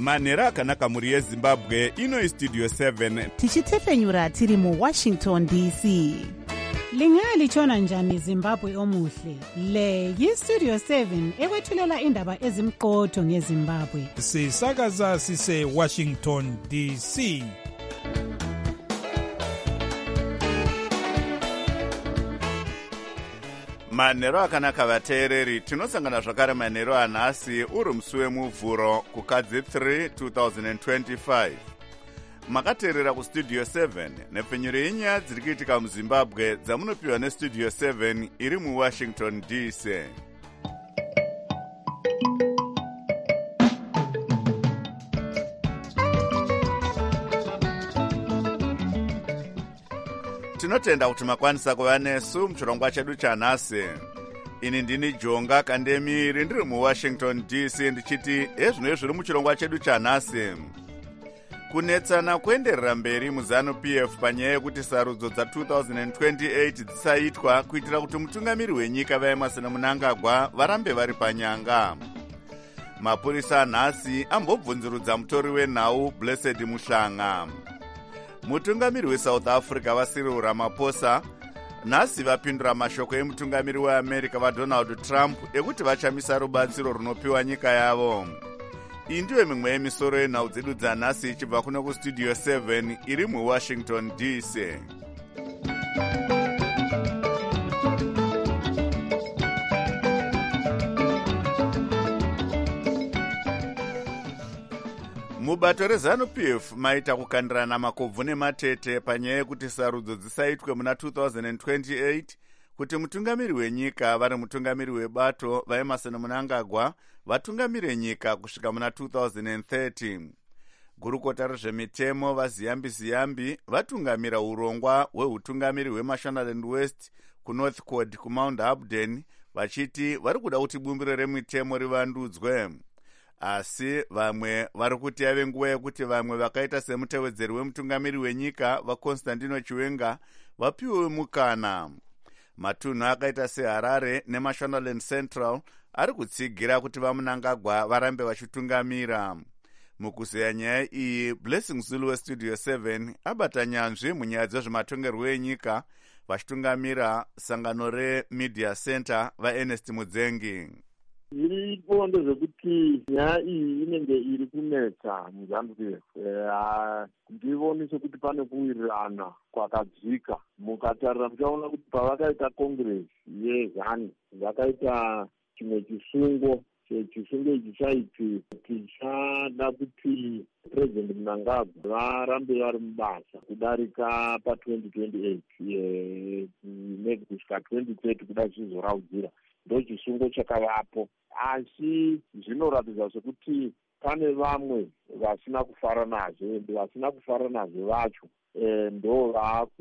manhero akanaka mhuri yezimbabwe. Ino istudio 7 tichitefenyura tiri muwashington dc. Lingalitshona njani Zimbabwe omuhle? Le yistudio 7 ekwethulela indaba ezimqotho ngeZimbabwe. Sisakaza sise Washington DC. manhero akanaka vateereri, tinosangana zvakare manhero anhasi uri musi wemuvhuro kukadzi 3 2025. makateerera kustudio 7 nepfenyuro yenyaya dziri kuitika muzimbabwe dzamunopiwa nestudio 7 iri muwashington dc. tinotenda kuti makwanisa kuva nesu muchirongwa chedu chanhasi. ini ndini jonga kandemiri ndiri muwashington dc ndichiti ezvino zviri muchirongwa chedu chanhasi. kunetsana kuenderera mberi muzanu-pf panyaya yekuti sarudzo dza2028 dzisaitwa kuitira kuti mutungamiri wenyika vaemarson mnangagwa varambe vari panyanga. mapurisa nhasi ambobvunzurudza mutori wenhau Blessed Muhlanga. mutungamiri weSouth Africa vaCyril Ramaphosa nhasi vapindura mashoko emutungamiri weAmerica vaDonald Trump ekuti vachamisa rubatsiro runopiwa nyika yavo. iyi ndiyo mimwe yemisoro yenhau dzedu dzanhasi ichibva kuno kustudio 7 iri muwashington dc. mubato rezanu-pf maita kukandirana makobvu nematete panyaya yekuti sarudzo dzisaitwe muna 2028 kuti mutungamiri wenyika vari mutungamiri webato vaemarson mnangagwa vatungamire nyika kusvika muna 2030. gurukota rezvemitemo vaziyambi vatungamira urongwa hweutungamiri hwemashonaland west kunorth cod kumount Abden vachiti vari kuda kuti bumbiro remitemo rivandudzwe. asi vamwe vari kuti yave nguva yekuti vamwe vakaita semutevedzeri wemutungamiri wenyika vaConstantino Chiwenga vapiwe mukana. matunhu akaita seHarare neMashonaland Central ari kutsigira kuti vaMnangagwa varambe vachitungamira. mukuzeya nyaya iyi, Blessing Zulu westudio 7 abata nyanzvi munyaya dzezvematongerwo enyika vachitungamira sangano reMedia Center vaErnest Mudzengi. Zviripo ndezvekuti nyaya iyi inenge iri kunetsa muZambia. Ndivoni sekuti pane kuwirirana kwakadzika. mukatarira muchaona kuti pavakaita congress yeZANU vakaita chimwe chisungo. chisungo ichi chaiti tichada kuti president Mnangagwa varambe vari mubasa kudarika pa2028 maybe kusvika 2030 kuda zvizoraudzira. ndo chisungo chakavapo, asi zvinoratidza sekuti pane vamwe vasina kufara nazvo, ende vasina kufara nazvo vacho ndo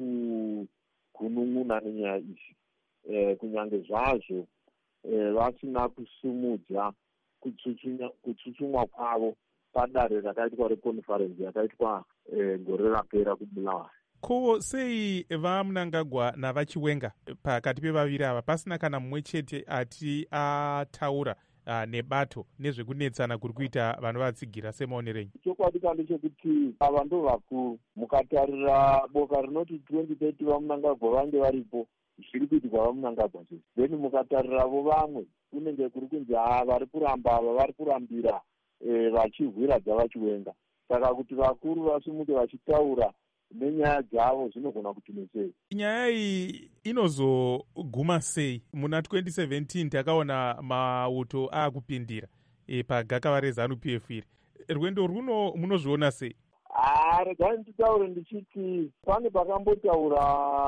vakunun'una nenyaya izvi. kunyange zvazvo vasina kusumudza kutsutsumwa kwavo padare rakaitwa reconference yakaitwa gore rapera kuBulawayo. ko sei vaMnangagwa navaChiwenga pakati pevaviri ava pasina kana mumwe chete ati ataura nebato nezvekunetsana kuri kuita vanovatsigira semaonerenyu? chokwadi kandi chekuti ava ndo vakuru. mukatarira boka rinoti 2030 vaMnangagwa vange varipo, zviri kuitikwa vaMnangagwa zvese. then mukatariravo vamwe kunenge kuri kunzi vari kuramba ava vari kurambira vachihwira dzavaChiwenga. saka kuti vakuru vasimuke vachitaura nenyaya dzavo zvinogona kuti nesei. nyaya iyi inozoguma sei? muna 2017 takaona mauto aakupindira pagakava reZANU-PF iri. rwendo runo munozviona sei? regai nditaure ndichiti pane pakambotaura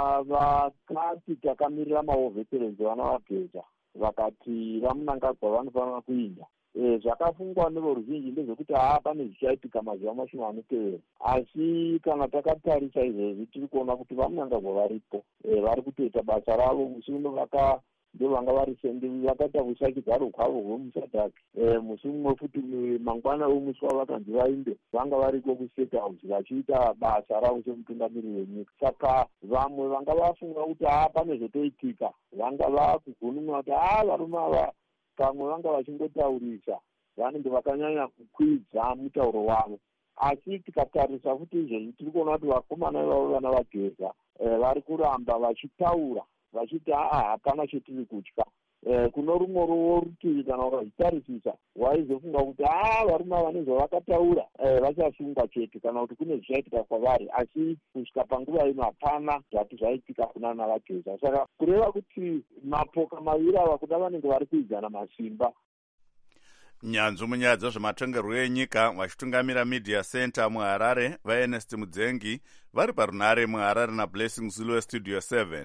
vakati takamirira maveterans vana vapedza vakati vaMnangagwa vanofanira kuinda. zvakafungwa nevoruzhinji ndezvekuti pane zvichaitika mazuva mashoma anotevera, asi kana takatarisa izvezvi tiri kuona kuti vaMnangagwa varipo, vari kutoita basa ravo. musi uno ndo vanga vari vakaita kusachigaro kwavo hwemusadhaki. musi mumwe futi mangwana omusi wavo vakanzi vainde vanga variko kustate house vachiita basa ravo semutungamiri wenyika. saka vamwe vanga vafunga kuti pane zvotoitika, vanga vakugunun'a kuti varume ava pamwe vanga vachingotaurisa vanenge vakanyanya kukwidza mutauro wavo. Asi tikatarisa futi izvezvi tiri kuona kuti vakomana ivavo vana vageza vari kuramba vachitaura vachiti hapana chetiri kutya. Kuno rumwe rutivi kana ukazvitarisisa waizofunga kuti varume vane zvavakataura vachasungwa chete kana kuti kune zvichaitika kwavari, asi kusvika panguva ino hapana zvati zvaitika kuna navageza. Saka kureva kuti mapoka maviri ava kuda vanenge vari kuidzana masimba. Nyanzvi munyaya dzezvematongerwo enyika vachitungamira Media Center muHarare vaErnest Mudzengi vari parunare muHarare naBlessing Zulu Studio 7.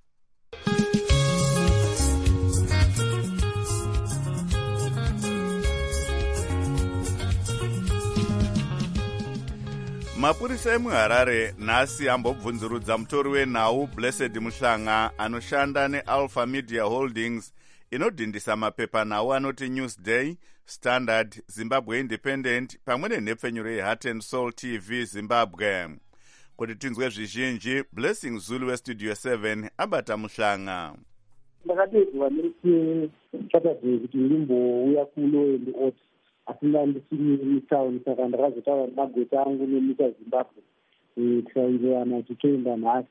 Mapurisa emuHarare nhasi ambobvunzurudza mutori wenhau Blessed Muhlanga anoshanda neAlpha Media Holdings inodhindisa mapepanhau anoti Newsday, Standard, Zimbabwe Independent pamwe nenhepfenyuro yeHeart and Soul TV Zimbabwe. Kuti tinzwe zvizhinji, Blessing Zulu weStudio 7 abata Muhlanga. Ndakadedzwa neChaturday kuti ndimbouya kuno and oti asina ndisiri mutauni, saka ndakazotaura nemagweta angu nenyika Zimbabwe tikaenderana tichienda nhasi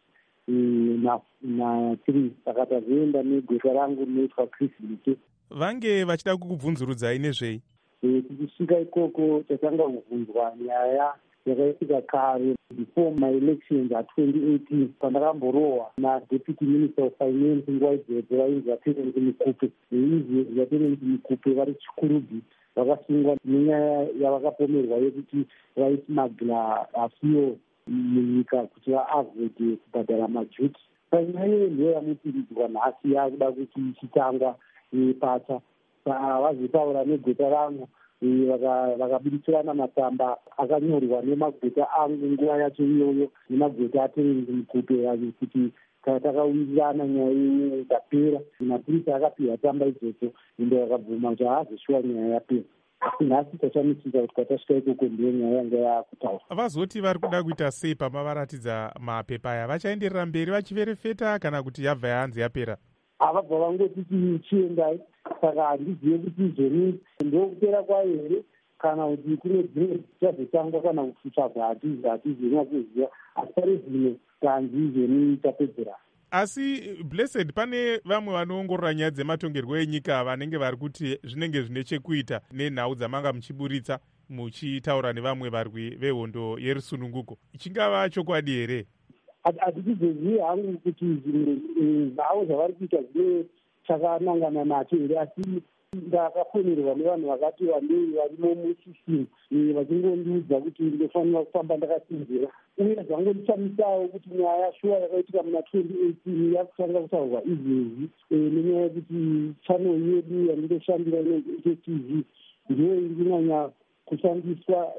na3 saka tazoenda negweta rangu rinoitwa Chris Lite. Vange vachida kukubvunzurudzai nezvei? Tichisvika ikoko tatanga kubvunzwa nyaya yakaitika kare before my elections a2018 pandakamborohwa naDeputy Minister of Finance nguva idzodzo vainzi vaTerence Mukupe. Izvi vaTerence Mukupe vari Chikurubhi vakasungwa nenyaya yavakapomerwa yekuti vaismagla fuel munyika kuti vaavhode kubhadhara majuti. Panyaya iyo ndiyo yamupiridzwa nhasi yakuda kuti ichitangwa pacha. Vazotaura negweta rangu vakabuditsirana matsamba akanyorwa nemagweta angu nguva yacho iyoyo nemagweta aTerence Mukupe kuti takawirirana nyaya iyi ikapera. Mapurisa akapiwa tsamba idzodzo ende vakabvuma kuti haazoshuwa nyaya yapera. Asi nhasi tachamisisa kuti kwatasvika ikoko ndiyo nyaya yanga yakutaura. Vazoti vari kuda kuita sei pamavaratidza mapepa aya? Vachaenderera mberi vachiverefeta kana kuti yabva yanzi yapera? Havabva vangoti tichiendai, saka handizive kuti izvoni ndokupera kwayo here kana kuti kune dzimwe dzichazotangwa kana kutsvagwa, hatizina kuziva. Asi pari zvino tanzi izvoni tapedzera. Asi Blessed, pane vamwe vanoongorora nyaya dzematongerwo enyika vanenge vari kuti zvinenge zvine chekuita nenhau dzamanga muchiburitsa muchitaura nevamwe varwi vehondo yerusununguko. Chingava chokwadi here? Hatichizozivi hangu kuti zvavo zvavari kuita zvine chakanangana nacho here, asi ndakafonerwa nevanhu vakati wandei varimo musisini vachingondiudza kuti ndofanira kufamba ndakasinzira, uye zvangondishamisawo kuti nyaya shuwa yakaitika muna 2018 yakutanga kutaurwa izvezvi nenyaya yekuti channel yedu yandinoshandira inonzi HTV ndiyo irinyanya kushandiswa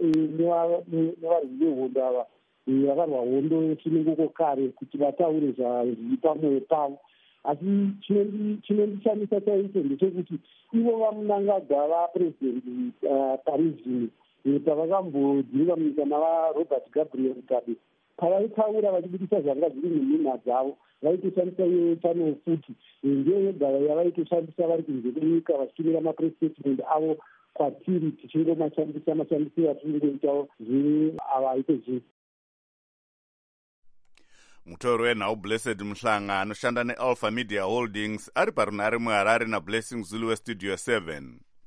nevarwi vehondo ava vakarwa hondo yesununguko kare kuti vataure zviri pamwoyo pavo. Asi chinondishamisa chaicho ndechekuti ivo vamunangagwa vapurezidendi parizvino pavakambodzinga munyika navaRobert Gabriel Mugabe, pavaitaura vachibudisa zvanga zviri munhina dzavo vaitoshandisa iyo channel futi ndiyo yega yavaitoshandisa vari kunze kwenyika vachitumira mapress statement avo kwatiri tichingomashandisa mashandisiro atinongoitawo zviri ava aitozvii. Mutori wenhau Blessed Muhlanga anoshanda neAlpha Media Holdings ari parunare muHarare naBlessing Zulu weStudio 7.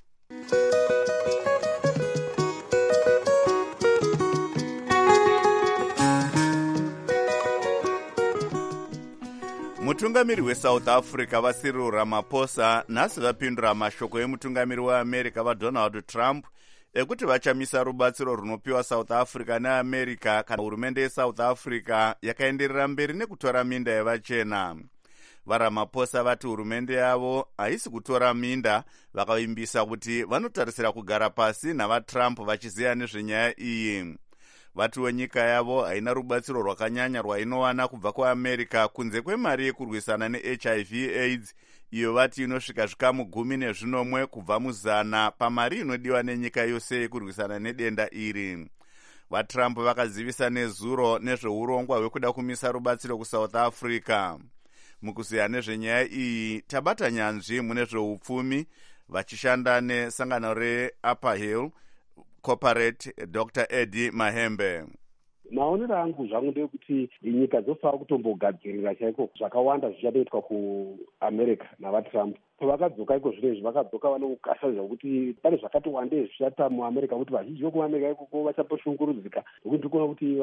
Mutungamiri weSouth Africa vaCyril Ramaphosa nhasi vapindura mashoko emutungamiri weAmerica vaDonald Trump ekuti vachamisa rubatsiro runopiwa South Africa neAmerica kana hurumende yeSouth Africa yakaenderera mberi nekutora minda yevachena. VaRamaphosa vati hurumende yavo haisi kutora minda, vakavimbisa kuti vanotarisira kugara pasi navaTrump vachiziya nezvenyaya iyi. Vatiwo nyika yavo haina rubatsiro rwakanyanya rwainowana kubva kuAmerica kunze kwemari yekurwisana neHIV/AIDS iyo vati inosvika zvikamu 10 kubva muzana pamari inodiwa nenyika yose yekurwisana nedenda iri. VaTrump vakazivisa nezuro nezveurongwa hwekuda kumisa rubatsiro kuSouth Africa. Mukuziya nezvenyaya iyi tabata nyanzvi mune zveupfumi vachishanda nesangano reUpper Hill Corporate. Dr. Eddie Mahembe: maonero angu zvangu ndeyekuti nyika dzofanira kutombogadzirira chaiko zvakawanda zvichatoitwa kuamerica navatrump. pavakadzoka iko zvino izvi vakadzoka vanokasha zvakuti pane zvakati wandei zvichata muamerica kuti vazhinji vekuamerica ikoko vachaposhungurudzika nokuti ndikuona kuti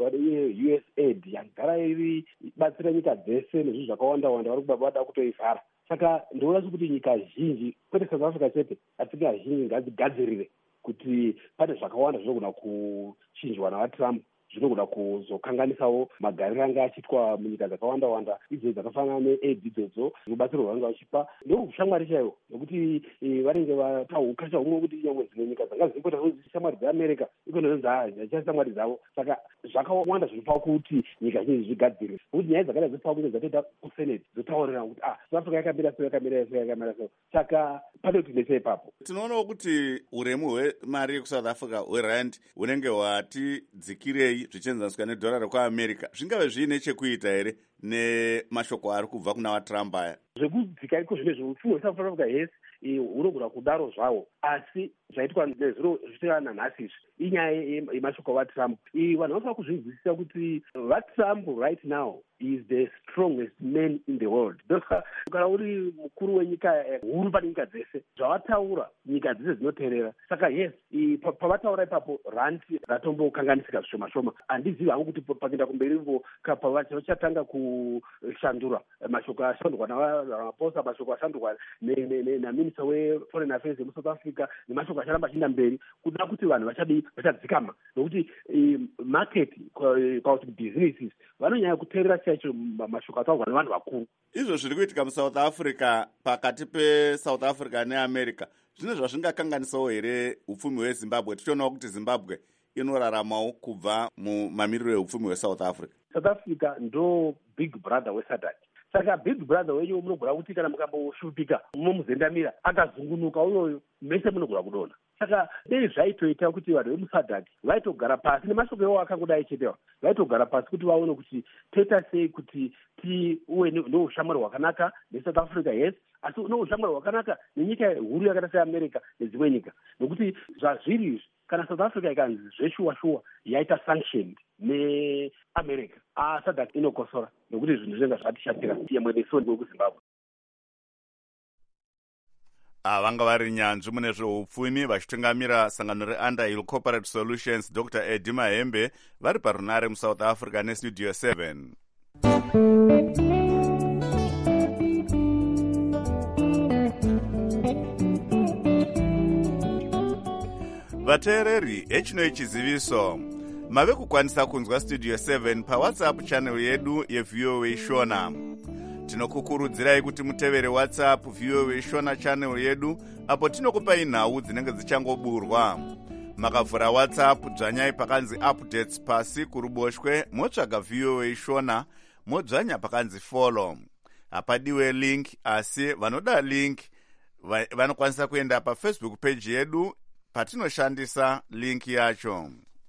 USAID yagara iri batsira nyika dzese nezvinhu zvakawanda wanda vari kuba vada kutoivhara. Saka ndinoona kuti nyika zhinji kwete South Africa chete asi nyika zhinji ngadzigadzirire kuti pane zvakawanda zvinogona kuchinjwa navatrump zvinogona kuzokanganisawo magariro anga achiitwa munyika dzakawanda wanda idzo dzakafanana neAID idzodzo rubatsiro rwanga vachipa ndokushamwari chaiwo nokuti vanenge vataukasha humwe kuti nyangwe dzimwe nyika dzanga dzingota shamwari dzeamerica ikonozonzi hachashamwari dzavo. Saka zvakawanda zvinopa kuti nyika zhinji zvigadzirire nokuti nyaya dzakada dzofa kunge dzatoita kuseneti dzotaurira kuti South Africa yakamira so. Saka pane kuti nese ipapo tinoonawo kuti uremu hwemari yekuSouth Africa hwerand hunenge hwati dzikirei zvichienzaniswa nedhora rekuamerica. Zvingave zviine chekuita here nemashoko ari kubva kuna vatrump aya? Zvekudzika iko zvine zveupfumi hweSouth Africa yes hunogona kudaro zvawo asi zvaitwa nezviro zvichitira nanhasi izvi inyaya yemashoko avatrump. Vanhu vanofanira kuzvinzwisisa kuti vatrump right now is the strongest man in the world. Kana uri mukuru wenyika huru pane nyika dzese zvavataura nyika dzese dzinoteerera. Saka yes pavataura ipapo rand ratombokanganisika zvishoma shoma. Handizivi hangu kuti pakuenda kumberi pavachatanga kushandura mashoko ashandurwa namaposa mashoko ashandurwa naminista weforeign affairs yemuSouth Africa nemashoko acharamba achienda mberi kuda kuti vanhu vachadzikama nokuti market kuti businesses vanonyanya kuteerera chaicho mashoko ataurwa nevanhu vakuru. Izvo zviri kuitika muSouth Africa pakati peSouth Africa neAmerica zvine zvazvingakanganisawo here upfumi hweZimbabwe? Tichionawo kuti Zimbabwe inoraramawo kubva mumamiriro eupfumi hweSouth Africa. South Africa ndo big brother weSADC. Saka big brother wenyu munogona kuti kana mukamboshupika mumuzendamira akazungunuka uyoyo mese munogona kudona. Saka dei zvaitoita kuti vanhu vemuSADC vaitogara pasi nemashoko ewo akangodai chetewa vaitogara pasi kuti vaone kuti toita sei kuti tiwe neushamwari hwakanaka neSouth Africa yes asi neushamwari hwakanaka nenyika huru yakaita seAmerica nedzimwe nyika nokuti zvazviri izvi kana South Africa ikanzi zveshuwa yaita sanctioned neAmerica SADC inokosora nokuti zvinhu zvenga zvatishatira yemwenesoni wekuZimbabwe. Vanga vari nyanzvi mune zveupfumi vachitungamira sangano reUnderhill Corporate Solutions Dr. Eddie Mahembe vari parunare muSouth Africa neStudio 7. Vateereri, echino chiziviso mave kukwanisa kunzwa Studio 7 paWhatsApp channel yedu yeVOA Shona. Tinokukurudzirai kuti mutevere WhatsApp VOA Shona channel yedu apo tinokupai nhau dzinenge dzichangoburwa. Makavhura WhatsApp dzvanyai pakanzi updates pasi kuruboshwe motsvaga VOA Shona modzvanya pakanzi follow. Hapadiwe link asi vanoda link vanokwanisa kuenda paFacebook page yedu patinoshandisa link yacho.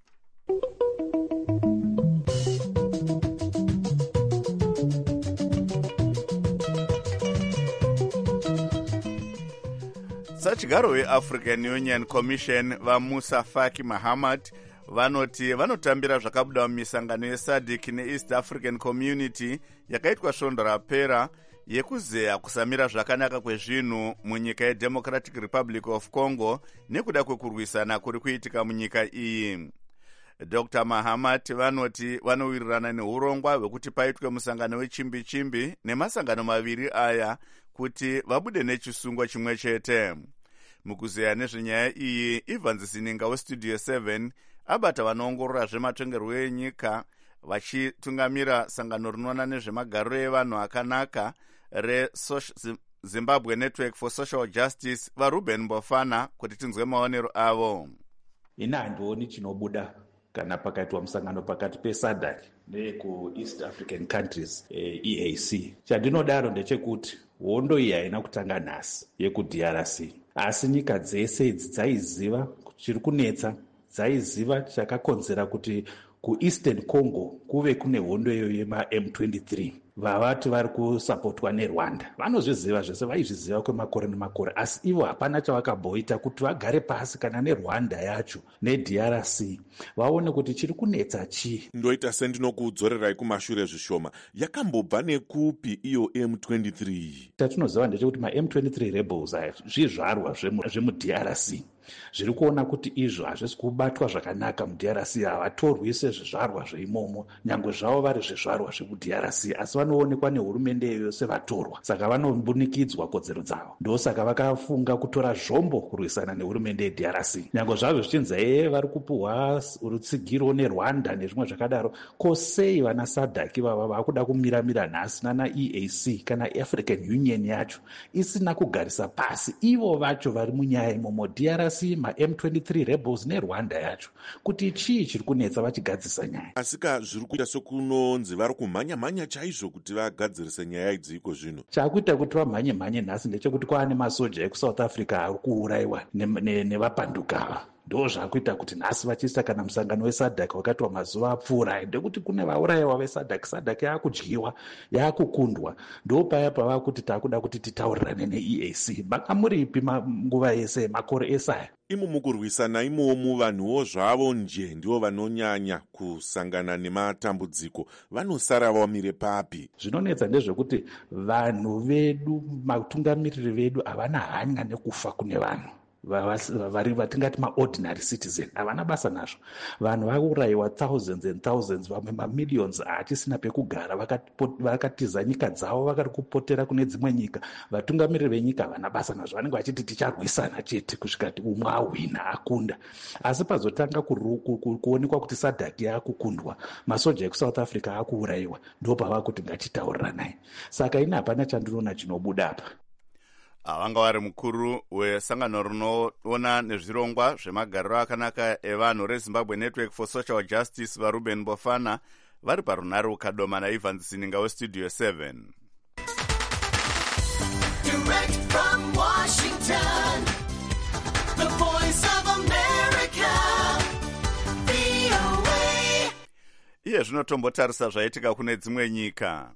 Sachigaro weAfrican Union Commission vaMusa Faki Mahamat vanoti vanotambira zvakabuda mumisangano yeSADC neEast African Community yakaitwa svondo rapera yekuzeya kusamira zvakanaka kwezvinhu munyika yeDemocratic Republic of Congo nekuda kwekurwisana kuri kuitika munyika iyi. Dr. Mahamat vanoti vanowirirana neurongwa hwekuti paitwe musangano wechimbi-chimbi nemasangano maviri aya kuti vabude nechisungwa chimwe chete. Mukuzeya nezvenyaya iyi, Evans Sininga weStudio 7 abata vanoongorora zvematongerwo enyika vachitungamira sangano rinoona nezvemagariro evanhu akanaka Zimbabwe Network for Social Justice vaRuben Mbofana kuti tinzwe maonero avo. Ina handioni chinobuda kana pakaitwa musangano pakati peSADC nekuEast African countries EAC. Chandinodaro ndechekuti hondo iyi haina kutanga nhasi yekuDRC, asi nyika dzese idzi dzaiziva chiri kunetsa, dzaiziva chakakonzera kuti kueastern Congo kuve kune hondo iyoyo yema-M23 vavati vari kusapotwa neRwanda. Vanozviziva zvese, vaizviziva kwemakore nemakore, asi ivo hapana chavakabhoita kuti vagare pasi kana neRwanda yacho neDRC vaone kuti chiri kunetsa chii. Ndoita sendinokudzorerai kumashure zvishoma, yakambobva nekupi iyo M23? Chatinoziva ndechekuti ma-M23 rebels aya zvizvarwa zvemuDRC zviri kuona kuti izvo hazvisi kubatwa zvakanaka muDRC, havatorwi sezvizvarwa zveimomo, nyangwe zvavo vari zvizvarwa zvemuDRC, asi vanoonekwa nehurumende iyoyo sevatorwa, saka vanombunikidzwa kodzero dzavo. Ndosaka vakafunga kutora zvombo kurwisana nehurumende yeDRC, nyangwe zvazvo zvichinzi vari kupuhwa rutsigiro neRwanda nezvimwe zvakadaro. Kosei vana SADC vava vakuda kumiramira nhasi nana EAC kana African Union yacho isina kugarisa pasi ivo vacho vari munyaya imomo, DRC, ma-M23 rebels neRwanda yacho, kuti chii chiri kunetsa vachigadzisa nyaya. Asika zviri kuita sokunonzi vari kumhanya-mhanya chaizvo kuti vagadzirise nyaya idzi iko zvino. Chakuita kuti vamhanye-mhanye nhasi ndechekuti kwaane masoja ekuSouth Africa ari kuurayiwa nevapanduka. Ndo zvakuita kuti nhasi vachiisa kana musangano weSADC wakati mazuva apfuura ndekuti kune vaurayiwa veSADC, SADC yakudyiwa, yakukundwa. Ndo paya pava kuti takuda kuti titaurirane neEAC. Manga muripi nguva yese makore esaya? Imo mukurwisana imomo vanhuwo zvavo nje ndivo vanonyanya kusangana nematambudziko, vanosara vamire papi? Zvinonetsa ndezvekuti vanhu vedu, matungamiriri vedu havana hanya nekufa kune vanhu vatingati maordinary citizen, havana basa nazvo. Vanhu vaurayiwa thousands and thousands, vamwe mamillions achisina pekugara, vakatiza nyika dzavo vakari kupotera kune dzimwe nyika. Vatungamiriri venyika havana basa nazvo, vanenge vachiti ticharwisana chete kusvika umwe ahwina akunda. Asi pazotanga kuonekwa kuti SADC yakukundwa, masoja ekuSouth Africa akuurayiwa, ndo pava kuti ngatitauriranai. Saka ine hapana chandinoona chinobuda apa. Vanga vari mukuru wesangano rinoona nezvirongwa zvemagariro akanaka evanhu reZimbabwe Network for Social Justice vaRuben Bofana vari parunare ukadoma naIvans Sininga weStudio 7. Direct from Washington, the voice of America, VOA. Iye zvinotombotarisa zvaitika kune dzimwe nyika.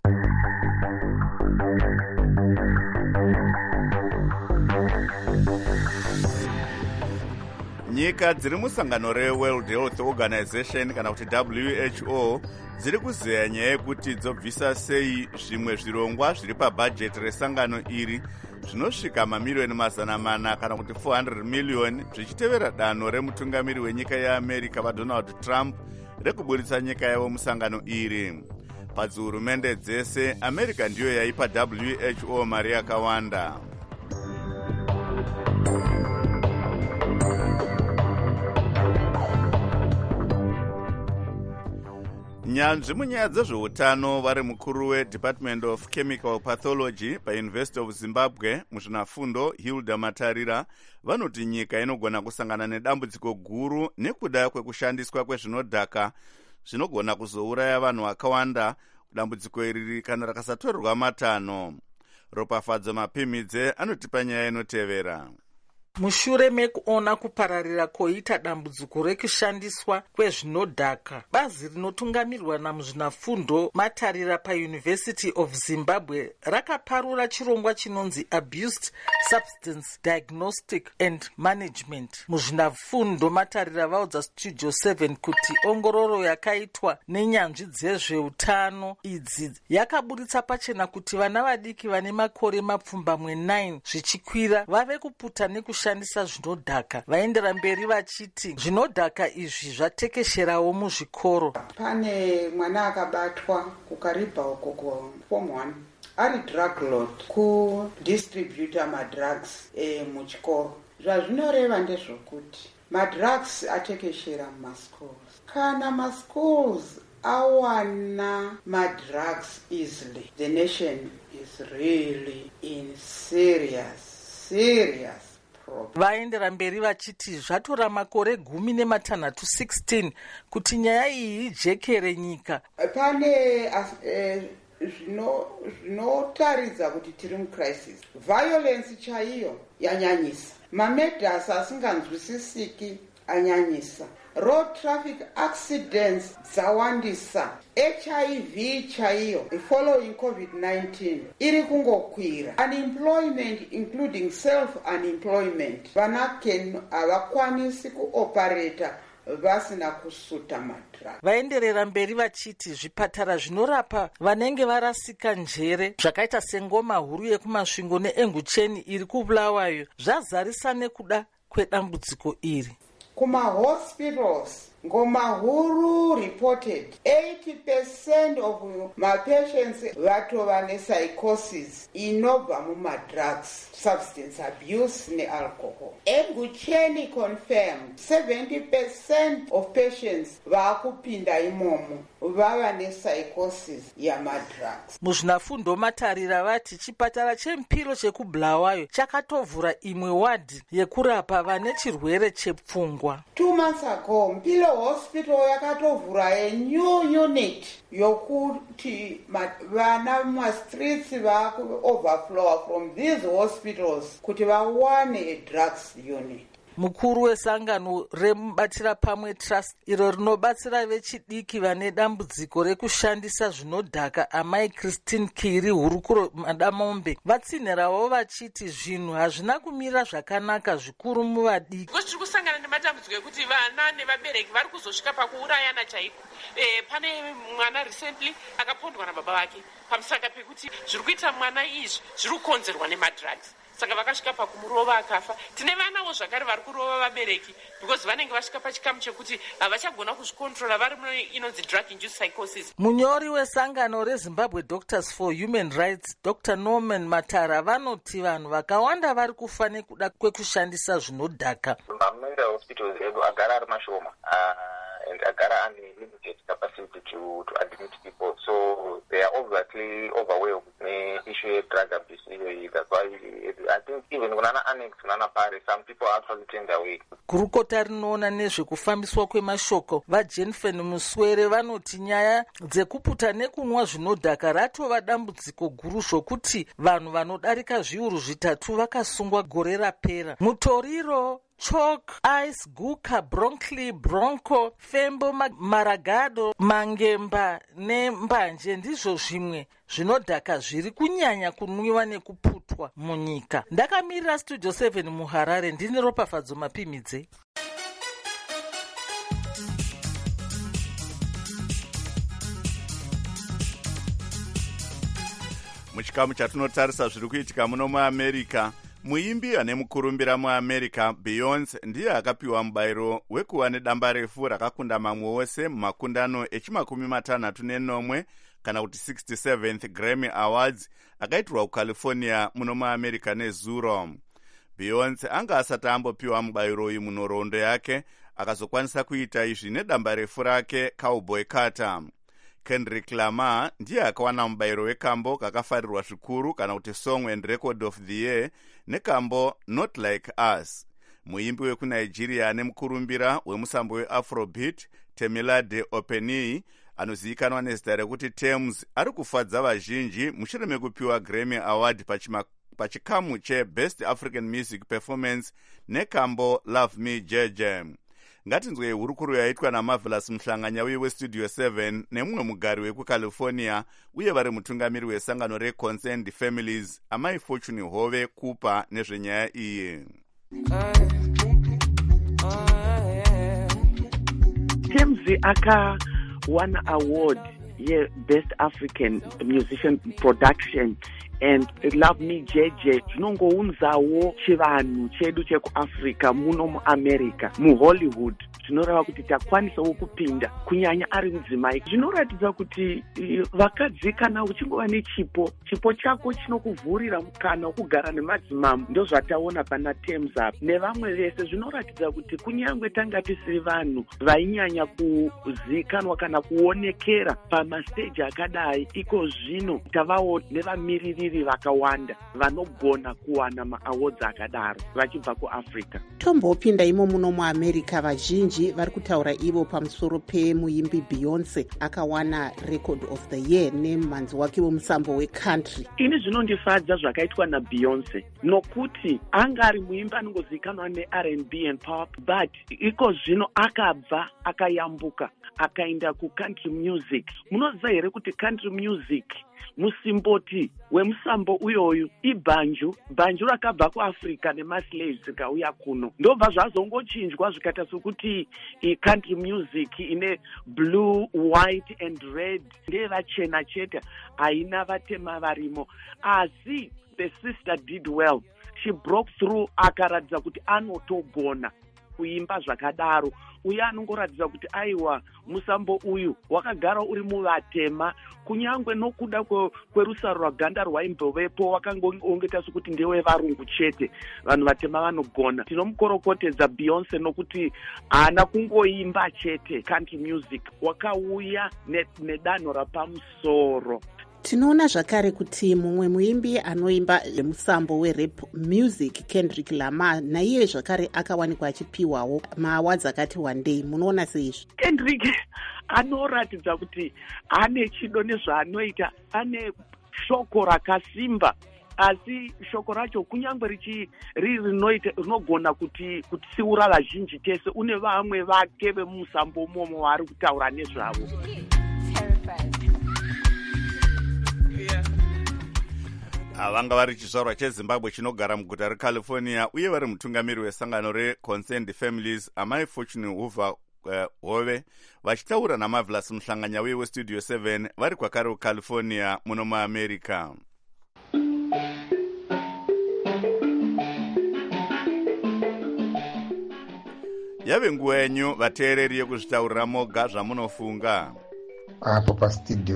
Nyika dziri musangano reWorld Health Organization kana kuti WHO dziri kuzeya nyaya yekuti dzobvisa sei zvimwe zvirongwa zviri pabhajeti resangano iri zvinosvika mamiliyoni 400 kana kuti 400 miliyoni zvichitevera danho remutungamiri wenyika yeAmerica vaDonald Trump rekuburitsa nyika yavo musangano iri. Padzihurumende dzese America ndiyo yaipa WHO mari yakawanda. Nyanzvi munyaya dzezveutano vari mukuru weDepartment of Chemical Pathology paUniversity of Zimbabwe muzvinafundo Hilda Matarira vanoti nyika inogona kusangana nedambudziko guru nekuda kwekushandiswa kwezvinodhaka zvinogona kuzouraya vanhu vakawanda. Dambudziko iri kana rakasatorerwa matanho. Ropafadzo Mapimidze anotipa nyaya inotevera. Mushure mekuona kupararira koita dambudziko rekushandiswa kwezvinodhaka, bazi rinotungamirwa namuzvinafundo Matarira paUniversity of Zimbabwe rakaparura chirongwa chinonzi Abused Substance Diagnostic and Management. Muzvinafundo Matarira vaudza Studio 7 kuti ongororo yakaitwa nenyanzvi dzezveutano idzi yakaburitsa pachena kuti vana vadiki vane makore mapfumbamwe 9 zvichikwira vave kuputa nekushandisa zvinodhaka. Vaendera mberi vachiti zvinodhaka izvi zvatekesherawo muzvikoro. Pane mwana akabatwa kukaribha uko form 1 ari drug lord kudistributa madrugs muchikoro. Zvazvinoreva ndezvokuti madrugs atekeshera mumaschools. Kana maschools awana madrugs easily, the nation is really in serious. Vaendera mberi vachiti zvatora makore 16 kuti nyaya iyi ijekere nyika. Pane zvinotaridza kuti tiri mucrisis. Violence chaiyo yanyanyisa. Mamedhasi asinganzwisisiki anyanyisa. road traffic accidents dzawandisa, HIV chaiyo following COVID-19 iri kungokwira, unemployment including self-unemployment, vanaken havakwanisi kuoperata vasina kusuta madhiragi. Vaenderera mberi vachiti zvipatara zvinorapa vanenge varasika njere zvakaita sengoma huru yekumasvingo neEngucheni iri kuBulawayo zvazarisa nekuda kwedambudziko iri. Kuma-hospitals, Ngoma Huru reported 80% of my patients vatova nepsychosis inobva mumadrugs, substance abuse nealcohol. Engucheni confirmed 70% of patients vakupinda imomo vava nepsychosis yamadrugs. Muzvinafundo Matarira vati chipatara chempiro chekuBulawayo chakatovhura imwe wadhi yekurapa vane chirwere chepfungwa. 2 months ago, Mpilo Hospital yakatovhura a new unit yokuti vana mumastreets vaku overflow from these hospitals kuti vawane a drugs unit. Mukuru wesangano remubatira pamwe trust iro rinobatsira vechidiki vane dambudziko rekushandisa zvinodhaka amai Christine Kiri hurukuro Madamombe vatsinhirawo vachiti zvinhu hazvina kumira zvakanaka zvikuru muvadiki. Tiri kusangana nematambudziko ekuti vana nevabereki vari kuzosvika pakuurayana chaiko. Pane mwana recently akapondwa nababa vake pamusaka pekuti zviri kuita mwana izvi zviri kukonzerwa nemadrugs. Saka vakasvika pakumurova akafa. Tine vanawo zvakare vari kurova vabereki because vanenge vasvika pachikamu chekuti havachagona kuzvikontrola vari inonzi drug induced psychosis. Munyori wesangano reZimbabwe Doctors for Human Rights Dr. Norman Matara vanoti vanhu vakawanda vari kufa nekuda kwekushandisa zvinodhaka. Mamwe hospitals edu agara ari mashoma and agara ane limited capacity to admit people, so they are obviously overwhelmed with the issue of drug abuse. That's why I think even when annex Pari, some people actually turned away. Gurukota rinoona nezvekufambiswa kwemashoko vaJenfen Muswere vanoti nyaya dzekuputa nekunwa zvinodhaka ratova dambudziko guru zvokuti vanhu vanodarika zviuru zvitatu vakasungwa gore rapera. Mutoriro, Chalk, Ice, Guka, Bronckley, Bronco, Fembo, Maragado, Mangemba neMbanje ndizvo zvimwe zvinodhaka zviri kunyanya kunwiwa nekuputwa munyika. Ndakamirira Studio 7 muHarare ndine Ropafadzo Mapimidze. Muchikamu chatinotarisa zviri kuitika muno muAmerica, muimbi ane mukurumbira muAmerica Beyonce ndiye akapiwa mubayiro wekuva nedamba refu rakakunda mamwe wose mumakundano echi64 kana kuti 67th Grammy Awards akaitirwa kuCalifornia muno muAmerica neZuro. Beyonce anga asati ambopiwa mubayiro uyu munhoroondo yake, akazokwanisa kuita izvi nedamba refu rake Cowboy Carter. Kendrick Lamar ndiye akawana mubayiro wekambo kakafarirwa zvikuru kana kuti Song and Record of the Year nekambo Not Like Us. Muimbi wekuNigeria ane mukurumbira wemusambo weAfrobeat Temilade Openi anozivikanwa nezita rekuti Tems ari kufadza vazhinji mushure mekupiwa Grammy Award pachikamu cheBest African Music Performance nekambo Love Me Jeje. Ngatinzwe hurukuru yaitwa naMarvelous Mhlanganya weStudio 7 nemumwe mugari wekuCalifornia uye vari mutungamiri wesangano reConcerned Families amai Fortune Hove kupa nezvenyaya iyi. Temzi akawana award Best African Musician Production and Love Me Jeje zvinongounzawo chivanhu chedu chekuAfrica muno muAmerica muHollywood zvinoreva kuti takwanisawo kupinda kunyanya ari mudzimai. Zvinoratidza kuti vakadzi kana uchingova nechipo chako chinokuvhurira mukana wokugara nemadzimambo. Ndo zvataona pana Tems apa nevamwe vese. Zvinoratidza kuti kunyangwe tanga tisiri vanhu vainyanya kuzikanwa kana kuonekera pamasteji akadai, iko zvino tavawo nevamiririri vakawanda vanogona kuwana maawards akadaro vachibva kuAfrica. Tombopinda imo muno muAmerica vazhinji vazhinji vari kutaura ivo pamusoro pemuimbi Beyonce akawana record of the year nemhanzi wake wemusambo wecountry. Ini zvinondifadza zvakaitwa naBeyonce nokuti anga ari muimbi anongozivikanwa neR&B and pop, but iko zvino akabva akayambuka akaenda kucountry music. Munoziva here kuti country music musimboti wemusambo uyoyu ibhanju. Bhanju rakabva kuAfrica nemaslaves rikauya kuno, ndobva zvazongochinjwa zvikaita sokuti country music ine blue, white and red ndevachena chete, haina vatema varimo. Asi the sister did well, she broke through, akaratidza kuti anotogona kuimba zvakadaro. Uye anongoratidza kuti aiwa musambo uyu wakagara uri muvatema, kunyangwe nokuda kwerusaro rwaganda rwaimbovepo wakangoongeta sokuti ndewe varungu chete, vanhu vatema vanogona. Tinomukorokotedza Beyonce nokuti haana kungoimba chete country music, wakauya nedanho rapamusoro. Tinoona zvakare kuti mumwe muimbi anoimba musambo werap music Kendrick Lamar naiye zvakare akawanikwa achipiwawo maawards akati wandei. Munoona seizvo? Kendrick anoratidza kuti ane chido nezvaanoita, ane shoko rakasimba, asi shoko racho kunyange riri rinogona kutsiura vazhinji tese. Une vamwe vake vemusambo umomo waari kutaura nezvavo. vanga vari chizvarwa chezimbabwe chinogara muguta recalifornia uye vari mutungamiri wesangano reconcerned families amai Fortune Hoover Hove vachitaura naMarvelous muhlanganyauye westudio 7 vari kwakare kucalifornia muno muamerica. Yave nguva yenyu vateereri yekuzvitaurira moga zvamunofunga. Apo pastudio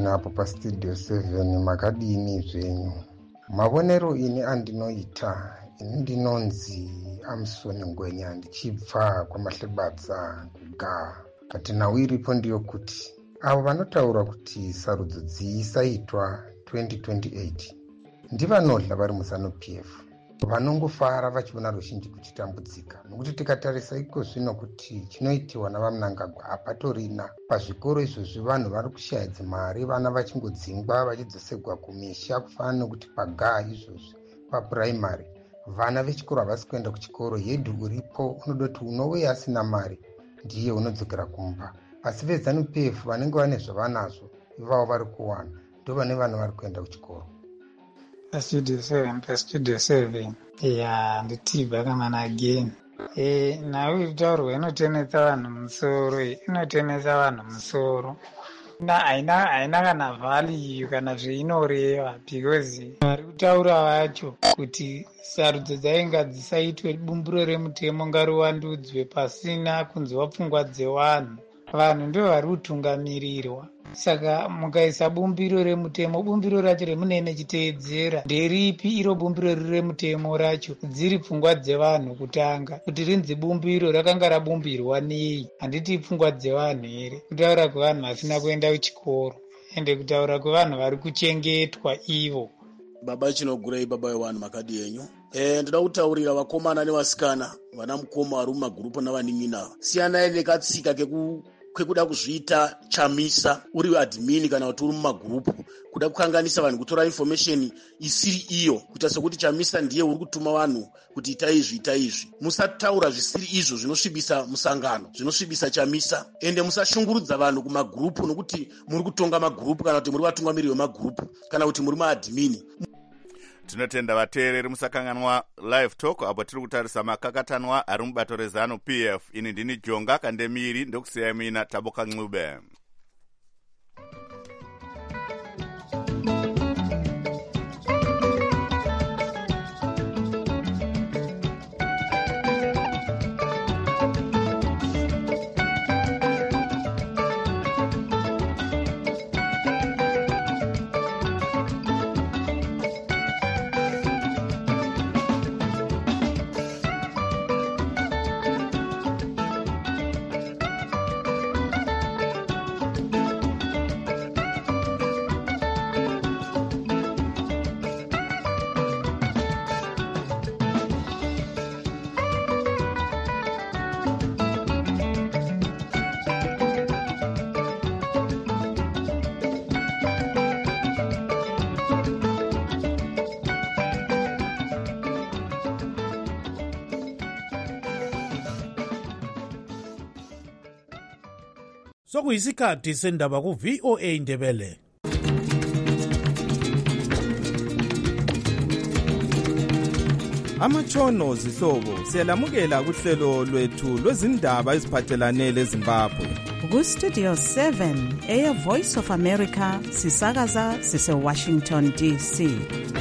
7 makadini zvenyu? Mavonero ini andinoita, ini ndinonzi Amsoni Ngwenya, ndichibva kwaMahlebadza kuGaa. Patinhau iripo ndiyo kuti avo vanotaura kuti sarudzo dzisaitwa 2028 ndivanodla vari muZANU-PF, vanongofara vachiona ruzhinji kuchitambudzika, nokuti tikatarisa iko zvino kuti chinoitiwa navaMnangagwa hapatorina. Pazvikoro izvozvi vanhu vari kushayadza mari, vana vachingodzingwa vachidzosegwa kumisha, kufanana nekuti paGaa izvozvi papuraimari vana vechikoro havasi kuenda kuchikoro. Hedhi uripo unodoti unouya asina mari ndiye unodzokera kumba, asi veZANU-PF vanenge vane zvavanazvo ivavo vari kuwana, ndo vane vana vari kuenda kuchikoro. Pastudio 7 ya nditibva kamana again. Nhau iritaurwa inotenesa vanhu musoro, inotenesa vanhu musoro. Haina kana value kana zveinoreva, because vari kutaura vacho kuti sarudzo dzainga dzisaitwe, bumbiro remutemo ngariwandudzwe pasina kunzwa pfungwa dzevanhu. Vanhu ndo vari kutungamirirwa. Saka mukaisa bumbiro remutemo, bumbiro racho remunenge chiteedzera nderipi? Iro bumbiro remutemo racho dziri pfungwa dzevanhu kutanga, kuti rinzi bumbiro rakanga rabumbirwa nei? Handiti pfungwa dzevanhu here? Kutaura kwevanhu vasina kuenda kuchikoro, ende kutaura kwevanhu vari kuchengetwa ivo. Baba chinogurei baba wevanhu makadi enyu. Ndoda kutaurira vakomana nevasikana, vana mukoma vari mumagurupu navanin'ina. Siyanai nekatsika kwekuda kuzviita chamisa uri admin kana kuti uri mumagurupu, kuda kukanganisa vanhu kutora information isiri iyo, kuita sokuti chamisa ndiye uri kutuma vanhu kuti ita izvi. Musataura zvisiri izvo, zvinosvibisa musangano, zvinosvibisa chamisa. Ende musashungurudza vanhu kumagurupu nokuti muri kutonga magurupu, kana kuti muri vatungamiri vemagurupu, kana kuti muri maadmin. Tinotenda vateereri musakanganwa live talk apo tiri kutarisa makakatanwa ari mubato reZANU-PF. Ini ndini Jonga Kandemiri, ndokusiyai mina Taboka Ncube. Sokuyisikhathi sendaba ku VOA Ndebele. Amatshono zihlobo siyalamukela kuhlelo lwethu lwezindaba eziphathelane leZimbabwe. Ku-Studio 7 Air Voice of America sisakaza sise-Washington DC.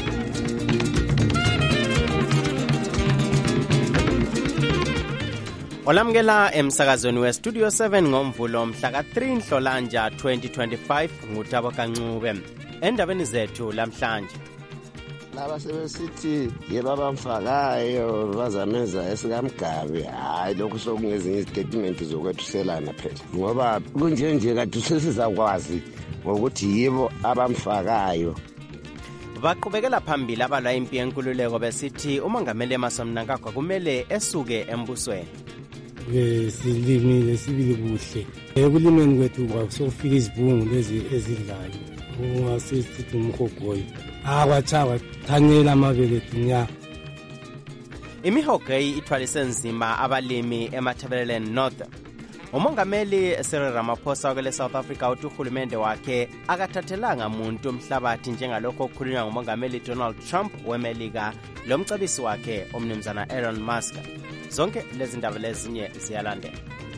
Olamukela emsakazweni we-Studio 7 ngomvulo mhla ka-3 Nhlolanja 2025 nguThabo Kancube. Endabeni zethu lamhlanje. Laba sebesithi yebo abamfakayo bazamenza esikamgabe, hayi lokhu sokungezinye izitatimenti zokwethuselana phela, ngoba kunjenje kade sesizakwazi ngokuthi yibo abamfakayo. Baqhubekela phambili abalwa impi yenkululeko besithi umongameli Emmerson Mnangagwa kumele esuke embusweni. Silimile sibili kuhle ekulimeni kwethu kwakusofika izibhungu lezi ezidlayo ungasithi umhogoyi akwathaba thanyela amabele dunya. Imihogoyi ithwalise nzima abalimi eMatabeleland North. Umongameli Cyril Ramaphosa wakele South Africa uthi uhulumende wakhe akathathelanga muntu umhlabathi njengalokho okukhulunywa ngumongameli Donald Trump weMelika lomcebisi wakhe omnumzana Elon Musk. Zonke lezi ndaba lezinye ziyalandela.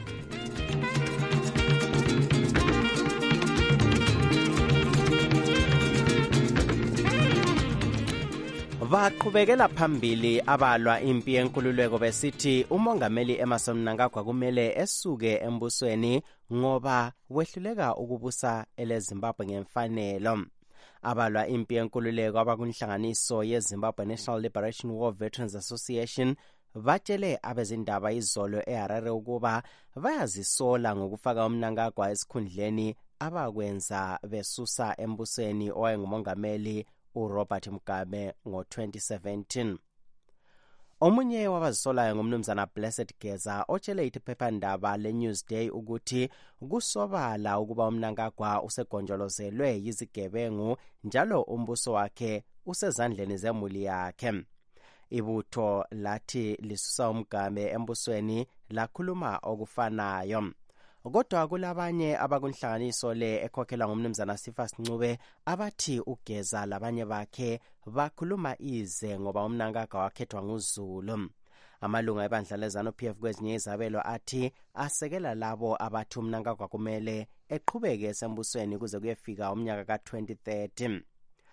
Baqhubekela phambili abalwa impi yenkululeko besithi umongameli Emmerson Mnangagwa kumele esuke embusweni ngoba wehluleka ukubusa eleZimbabwe ngemfanelo. Abalwa impi yenkululeko abakunhlanganiso yeZimbabwe National Liberation War Veterans Association batshele abezindaba izolo eHarare ukuba bayazisola ngokufaka uMnangagwa esikhundleni abakwenza besusa embusweni owayengumongameli uRobert Mugabe ngo-2017. Omunye wabazisolayo ngumnumzana Blessed Geza otshele iphephandaba leNewsday ukuthi kusobala ukuba uMnangagwa usegonjolozelwe yizigebengu njalo umbuso wakhe usezandleni zemuli yakhe. Ibutho lathi lisusa uMgabe embusweni lakhuluma okufanayo. Kodwa kulabanye abakunhlanganiso le ekhokhelwa ngumnumzana Sifas Ncube abathi ugeza labanye bakhe bakhuluma ize ngoba uMnangagwa wakhethwa nguZulu. Amalunga ebandla leZANU-PF kwezinye izabelo athi asekela labo abathi uMnangagwa kumele eqhubeke esembusweni kuze kuyefika umnyaka ka-2030.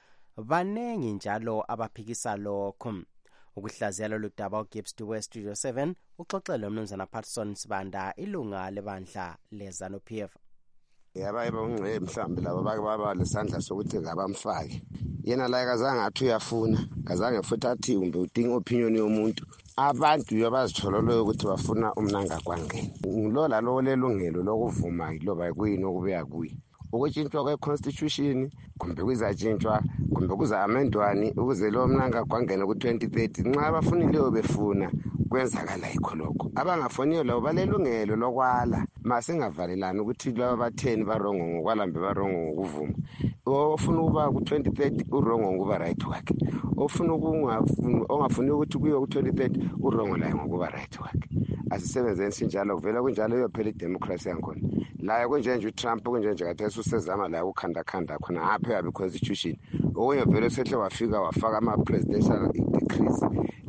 Banengi njalo abaphikisa lokho. Ukuhlaziya lolu daba uGibbs we-Studio 7 uxoxele umnumzana Patson Sibanda ilunga lebandla leZANU-PF. Yabayeba ungcebe mhlambi labo baba lesandla sokuthi ngabamfaki. Yena la kazange athi uyafuna, kazange futhi athi umbe udinga opinion yomuntu. Abantu yabazithololoyo ukuthi bafuna uMnangagwa ngene. Ngilola lo lelungelo lokuvuma iloba kuyini okubuya kuyi. Ukutshintshwa kwe-constitution kumbe kuzatshintshwa kumbe kuza-amendwani ukuze lo Mnangagwa ngene ku-2030 nxa abafunileyo befuna kwenzakala yikho lokho. Abangafuniyo labo balelungelo lokwala masingavalelani ukuthi laba batheni barongo ngokwalambe barongo ngokuvuma. Ofuna ukuba ku-2030 urongo ngokuba right wakhe, ofuna ongafuni ukuthi kuyo ku-2030 urongo layo ngokuba right wakhe. Asisebenzeni sinjalo kuvela kunjalo iyophela idemocracy yakhona. La kunjenje uTrump kunjenje kathesi usezama la ukhanda khona apha yabe constitution. Okunye vele sehle wafika wafaka ama-presidential decrees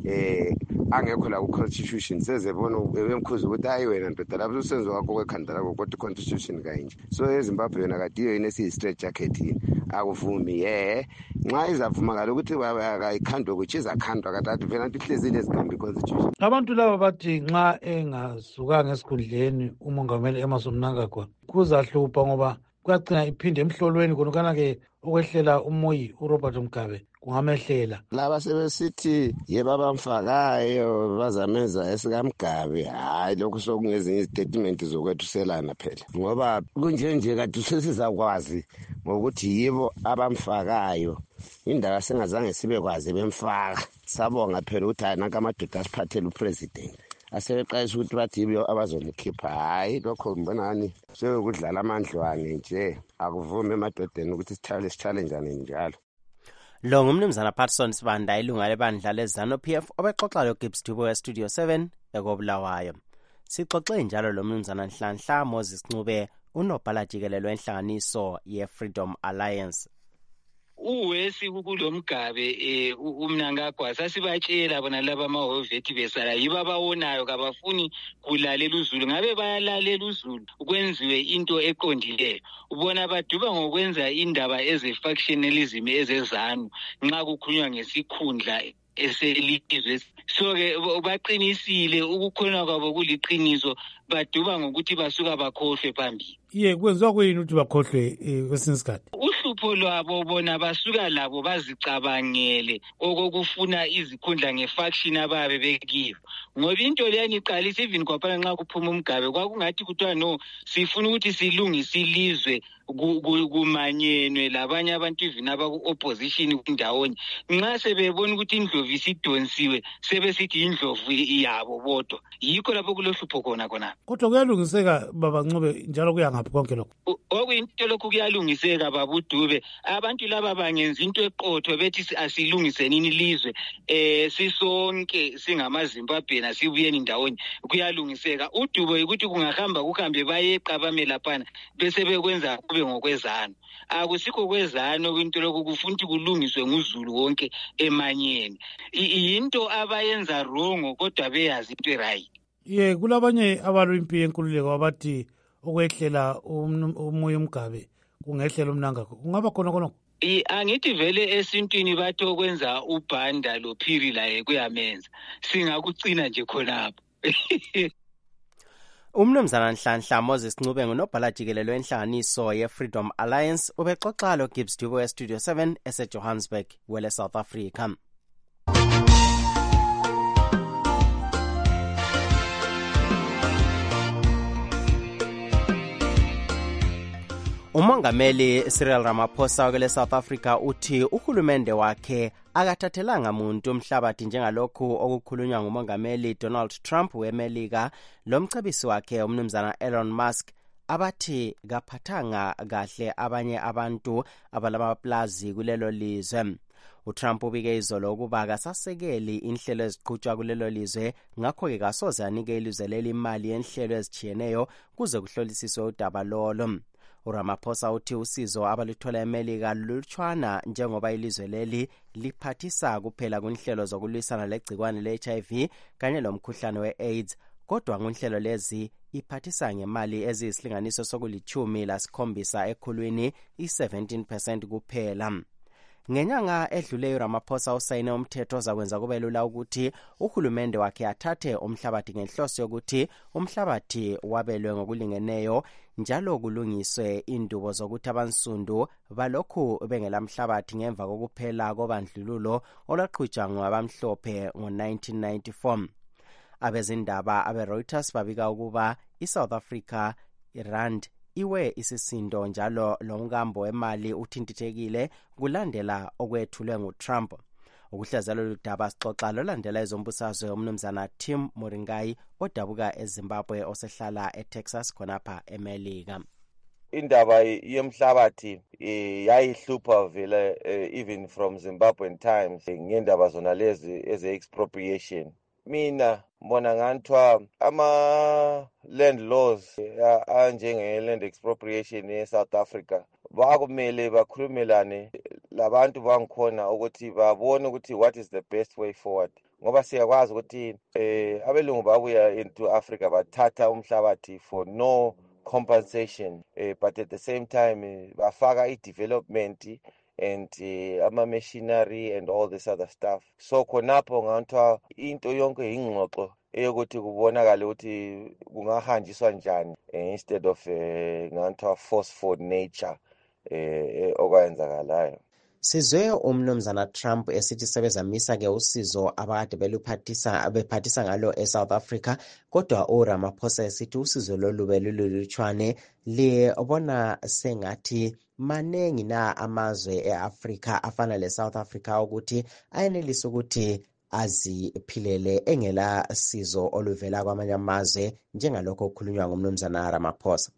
angekho la ku-constitution sezebona ebemkhuza ukuthi hayi wena ndoda lapho usenzo wakho kwekhanda lakho kodwa i-constitution kayinje. So eZimbabwe yona kade iyo yini esiyi-straight jacket yini akuvumi nxa izavuma ngalo ukuthi ayikhandwe kuthi izakhandwa kade vele anti ihlezile ezigambe i-constitution. Abantu laba bathi nxa engazukanga esikhundleni umongameli Emmerson Mnangagwa kuzahlupha ngoba kuyagcina iphinde emhlolweni khonokana-ke ukwehlela umoyi uRobert Mugabe kungamehlela. Laba sebesithi yebo abamfakayo bazamenza esikamgabe, hayi lokhu sokungezinye izitatimenti zokwethuselana phela, ngoba kunjenje kade sesizakwazi ngokuthi yibo abamfakayo. Indaba sengazange sibekwazi bemfaka. Sabonga phela ukuthi hayi nanka amadoda asiphathele upresident asebeqayisa ukuthi bathi yibo abazomkhipha. Hayi lokho ngibonani sekudlala amandlwane nje, akuvumi emadodeni ukuthi sithale njani njalo. Lo ngumnumzana Patson Sibanda ilunga lebandla leZANU-PF obexoxa loGibbs we-Studio 7 ekobulawayo. Sixoxe njalo lo mnumzana Nhlanhla Moses Ncube unobhala jikelele wenhlanganiso ye-Freedom Alliance. Uwesi kulomgabe uMnangagwa sasibatshela bona laba amahovethi besala yiba bawonayo kabafuni kulalela uZulu ngabe bayalalela uZulu kwenziwe into eqondileyo ubona baduba ngokwenza indaba eze-factionalism ezezanu nxa kukhulunywa ngesikhundla eselizwe so ke baqinisile ukukhona kwabo kuliqiniso baduba ngokuthi basuka bakhohlwe phambili. Kwenziwa kuyini ukuthi bakhohlwe kwesinye isikhathi? Uhlupho lwabo bona basuka labo bazicabangele okokufuna izikhundla ngefaction ababe bekiyo ngoba into leyani iqalisa even kwaphela nxa kuphuma umgabe kwakungathi kuthiwa no sifuna ukuthi silungise ilizwe kumanyenwe labanye abantu even abaku-opposition ndawonye nxa sebebona ukuthi indlovu isidonsiwe sebesithi indlovu yabo bodwa yikho lapho kulohlupho khona. Kodwa kuyalungiseka baba Ncube njalo kuyangaphi konke lokho? Okuyinto lokhu kuyalungiseka baba uDube abantu laba bangenza into eqotho bethi asilungise nini ilizwe sisonke singamaZimbabwe sibuyeni ndawonye kuyalungiseka. uDube ukuthi kungahamba kuhambe bayeqabame laphana bese bekwenza kube ngokwezano akusikho kwezano kwinto lokhu kufuna ukuthi kulungiswe nguZulu wonke emanyeni into abayenza wrong kodwa beyazi into right. Kulabanye abalwa impi yenkululeko abathi ukwehlela umoya umgabe kungehlela uMnangagwa kungaba khona khonokho? Angithi vele esintwini bathi okwenza ubhanda lo phiri la kuyamenza singakucina nje khonapho. Umnumzana Nhlanhla Moses Ncube ngunobhala jikelele wenhlanganiso ye-Freedom Alliance ubexoxa lo Gibbs Dubo eStudio 7 eseJohannesburg wele South Africa. Umongameli Cyril Ramaphosa wakele South Africa uthi uhulumende wakhe akathathelanga muntu umhlabathi njengalokhu okukhulunywa ngumongameli Donald Trump weMelika lomcebisi wakhe umnumzana Elon Musk abathi kaphathanga kahle abanye abantu abalamaplazi kulelo lizwe. uTrump ubike izolo ukuba akasasekeli inhlelo eziqhutshwa kulelo lizwe ngakho-ke kasoze anike ilizwe leli imali yenhlelo ezijiyeneyo kuze kuhlolisiswe udaba lolo. uRamaphosa uthi usizo abaluthola eMelika lutshwana njengoba ilizwe leli liphathisa kuphela kunhlelo zokulwisana legcikwane le-HIV kanye lomkhuhlane we-AIDS kodwa ngunhlelo lezi iphathisa ngemali eziyisilinganiso sokulitshumi ekhulwini i-17% kuphela. Ngenyanga edluleyo uRamaphosa usayine umthetho ozakwenza kube lula ukuthi uhulumende wakhe athathe umhlabathi ngenhloso yokuthi umhlabathi wabelwe ngokulingeneyo njalo kulungiswe indubo zokuthi abansundu balokhu bengelamhlabathi ngemva kokuphela kobandlululo olwaqhutshwa ngabamhlophe ngo-1994. Abezindaba abe-Reuters babika ukuba iSouth Africa irand iwe isisindo njalo lomkambo wemali uthintithekile kulandela okwethulwe nguTrump. Ukuhlazela ludaba sixoxa lolandela ezombusazwe umnumzana Tim Moringai odabuka eZimbabwe osehlala eTexas khonapha eMelika. Indaba yomhlabathi yayihlupha vele even from Zimbabwean times ngendaba zona lezi eze-expropriation. Mina mbona nganthiwa ama-land laws anjenge-land expropriation e-South Africa bakumele bakhulumelane labantu bangikhona ukuthi babone ukuthi what is the best way forward ngoba siyakwazi ukuthi abelungu babuya into Africa bathatha umhlabathi for no compensation but at the same time bafaka i-development and ama-machinery and all this other stuff. So khonapho nganthiwa into yonke ingxoxo eyokuthi kubonakale ukuthi kungahanjiswa njani instead of nganthiwa forceful nature okwenzakalayo. Sizwe umnumzana Trump esithi sebezamisa-ke usizo abakade bephathisa ngalo eSouth Africa kodwa uRamaphosa esithi usizo lolu belulutshwane libona sengathi manengi na amazwe eAfrika afana leSouth Africa ukuthi ayenelisa ukuthi aziphilele engela sizo oluvela kwamanye amazwe njengalokho okukhulunywa ngumnumzana Ramaphosa.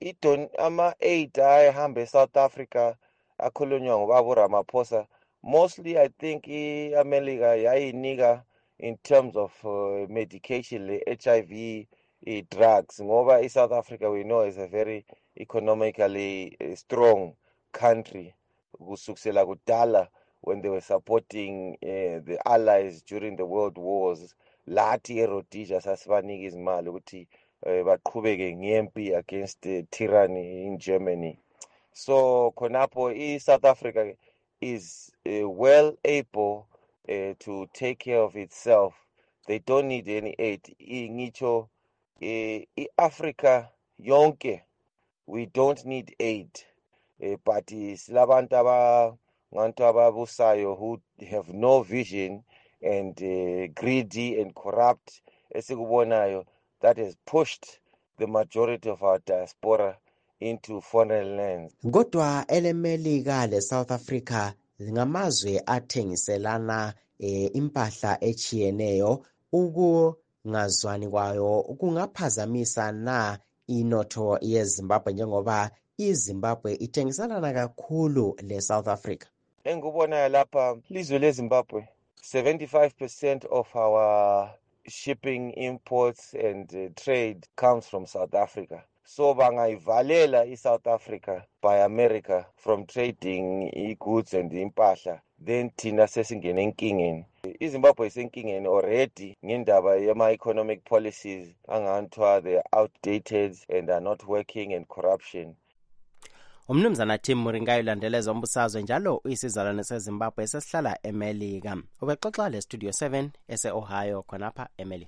Ama-aid ayahamba eSouth Africa akhulunywa ngobaba uRamaphosa mostly I think iAmerica yayinika in terms of medication le-HIV drugs ngoba iSouth Africa we know is a very economically strong country kusukela kudala when they were supporting the allies during the world wars. Lathi eRhodesia sasibanika izimali ukuthi baqhubeke ngempi against the tyranny in Germany. So khonapho South Africa is well able to take care of itself. They don't need any aid. Ngitsho Africa yonke, we don't need aid. But silabantu ababusayo who have no vision and greedy and corrupt esikubonayo, that has pushed the majority of our diaspora into foreign lands. Kodwa elemelika le South Africa ngamazwe athengiselana impahla echiyeneyo, ukungazwani kwayo kungaphazamisa na inotho yeZimbabwe njengoba iZimbabwe ithengiselana kakhulu le South Africa? Engubona lapha lizwe leZimbabwe 75% of our shipping, imports and trade comes from South Africa. So bangayivalela South Africa by America from trading goods and impahla, then thina sesingene enkingeni. iZimbabwe isenkingeni already ngendaba yama-economic policies anganthiwa they are outdated and are not working, and corruption. Umnumzana Tim Muringayo ulandeleza umbusazwe njalo uyisizalwane seZimbabwe esesihlala eMelika. Ubexoxa le Studio 7 ese-Ohio khonapha eMelika.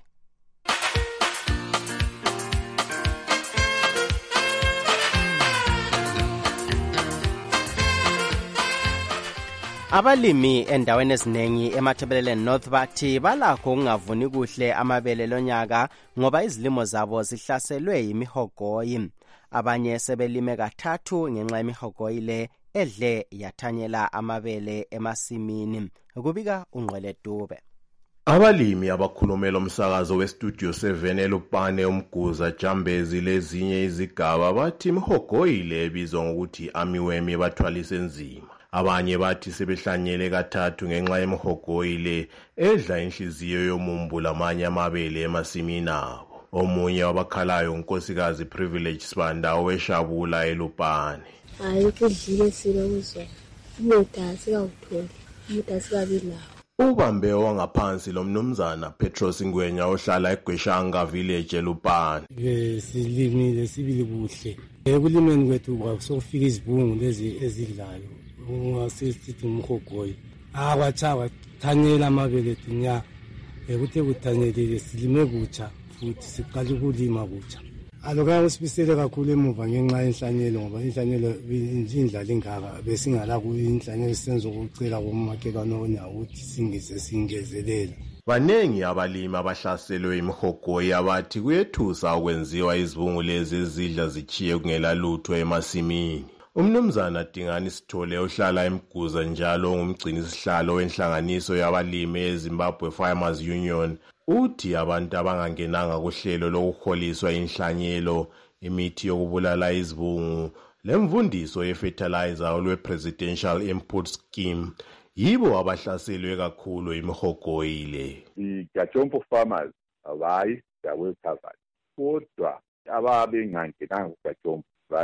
Abalimi endaweni eziningi eMatabeleland North bathi balakho ukungavuni kuhle amabele lonyaka ngoba izilimo zabo zihlaselwe yimihogoyi. Abanye sebelime kathathu ngenxa yemihogoyi le edle yathanyela amabele emasimini. Kubika uNgqwele Dube. Abalimi abakhulumela umsakazo weStudio 7 eLupane uMguza Jambezi lezinye izigaba bathi imihogoyi le ebizwa ngokuthi amiwemi bathwalise nzima. Abanye bathi sebehlanyele kathathu ngenxa yemihogoyi le edla inhliziyo yomumbu lamanye amabele emasimini abo. Omunye wabakhalayo uNkosikazi Privilege Sibanda oweshabula eLupane. Hayi kudlile silokuzwa. Umuda sikawutholi. Umuda sikabilawo. Ubambe wangaphansi lo mnumzana Petros Ngwenya ohlala eGweshanga village eLupane. Silimile sibili kuhle. Ekulimeni kwethu kwakusofika izibungu lezi ezidlayo. Ungasithi umhogoyi. Kwachawa thanyela amabele tinya. Ekuthe kuthanyelile silime kutsha futhi siqala ukulima kutsha. Aloka usibisele kakhulu emuva ngenxa yenhlanyelo ngoba inhlanyelo indlala ingaka besingala kuyinhlanyelo senzo ukucela komakhelwane onawo ukuthi singezelela. Banengi abalimi abahlaselwe imihogoyi abathi kuyethusa ukwenziwa izibungu lezi ezidla zichiye kungela lutho emasimini. Umnumzana Dingani Sithole ohlala eMguza njalo ongumgcini sihlalo wenhlanganiso yabalimi eZimbabwe Farmers Union uthi abantu abangangenanga kuhlelo lokuholiswa inhlanyelo, imithi yokubulala izibungu, lemvundiso yefertilizer olwe-Presidential Input Scheme yibo abahlaselwe kakhulu imihogoyi le. I-Gachompo farmers abayi well covered. Kodwa ababengangenanga kuGachompo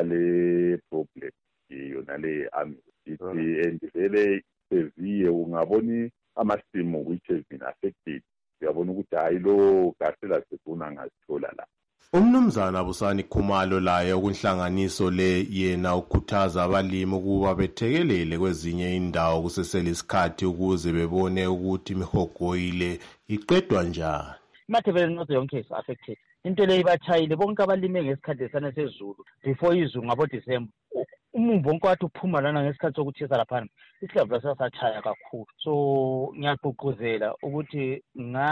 bale problem yona le and vele severe ungabona amasimu which has been affected. Uyabona ukuthi hayi lo gasela sefuna ngazithola la. Umnumzana Busani Khumalo laye okunhlanganiso le yena ukhuthaza abalimi ukuba bethekelele kwezinye indawo kusesele isikhathi ukuze bebone ukuthi imihogoyi le iqedwa njani. Imatabeleland North yonke is affected. Into le ibathayile bonke abalime ngesikhathi sana sezulu before izulu ngabo December. Umumbu wonke wathi uphuma lana ngesikhathi sokuthisa laphana isihlava sasathaya kakhulu. So ngiyaqoqozela ukuthi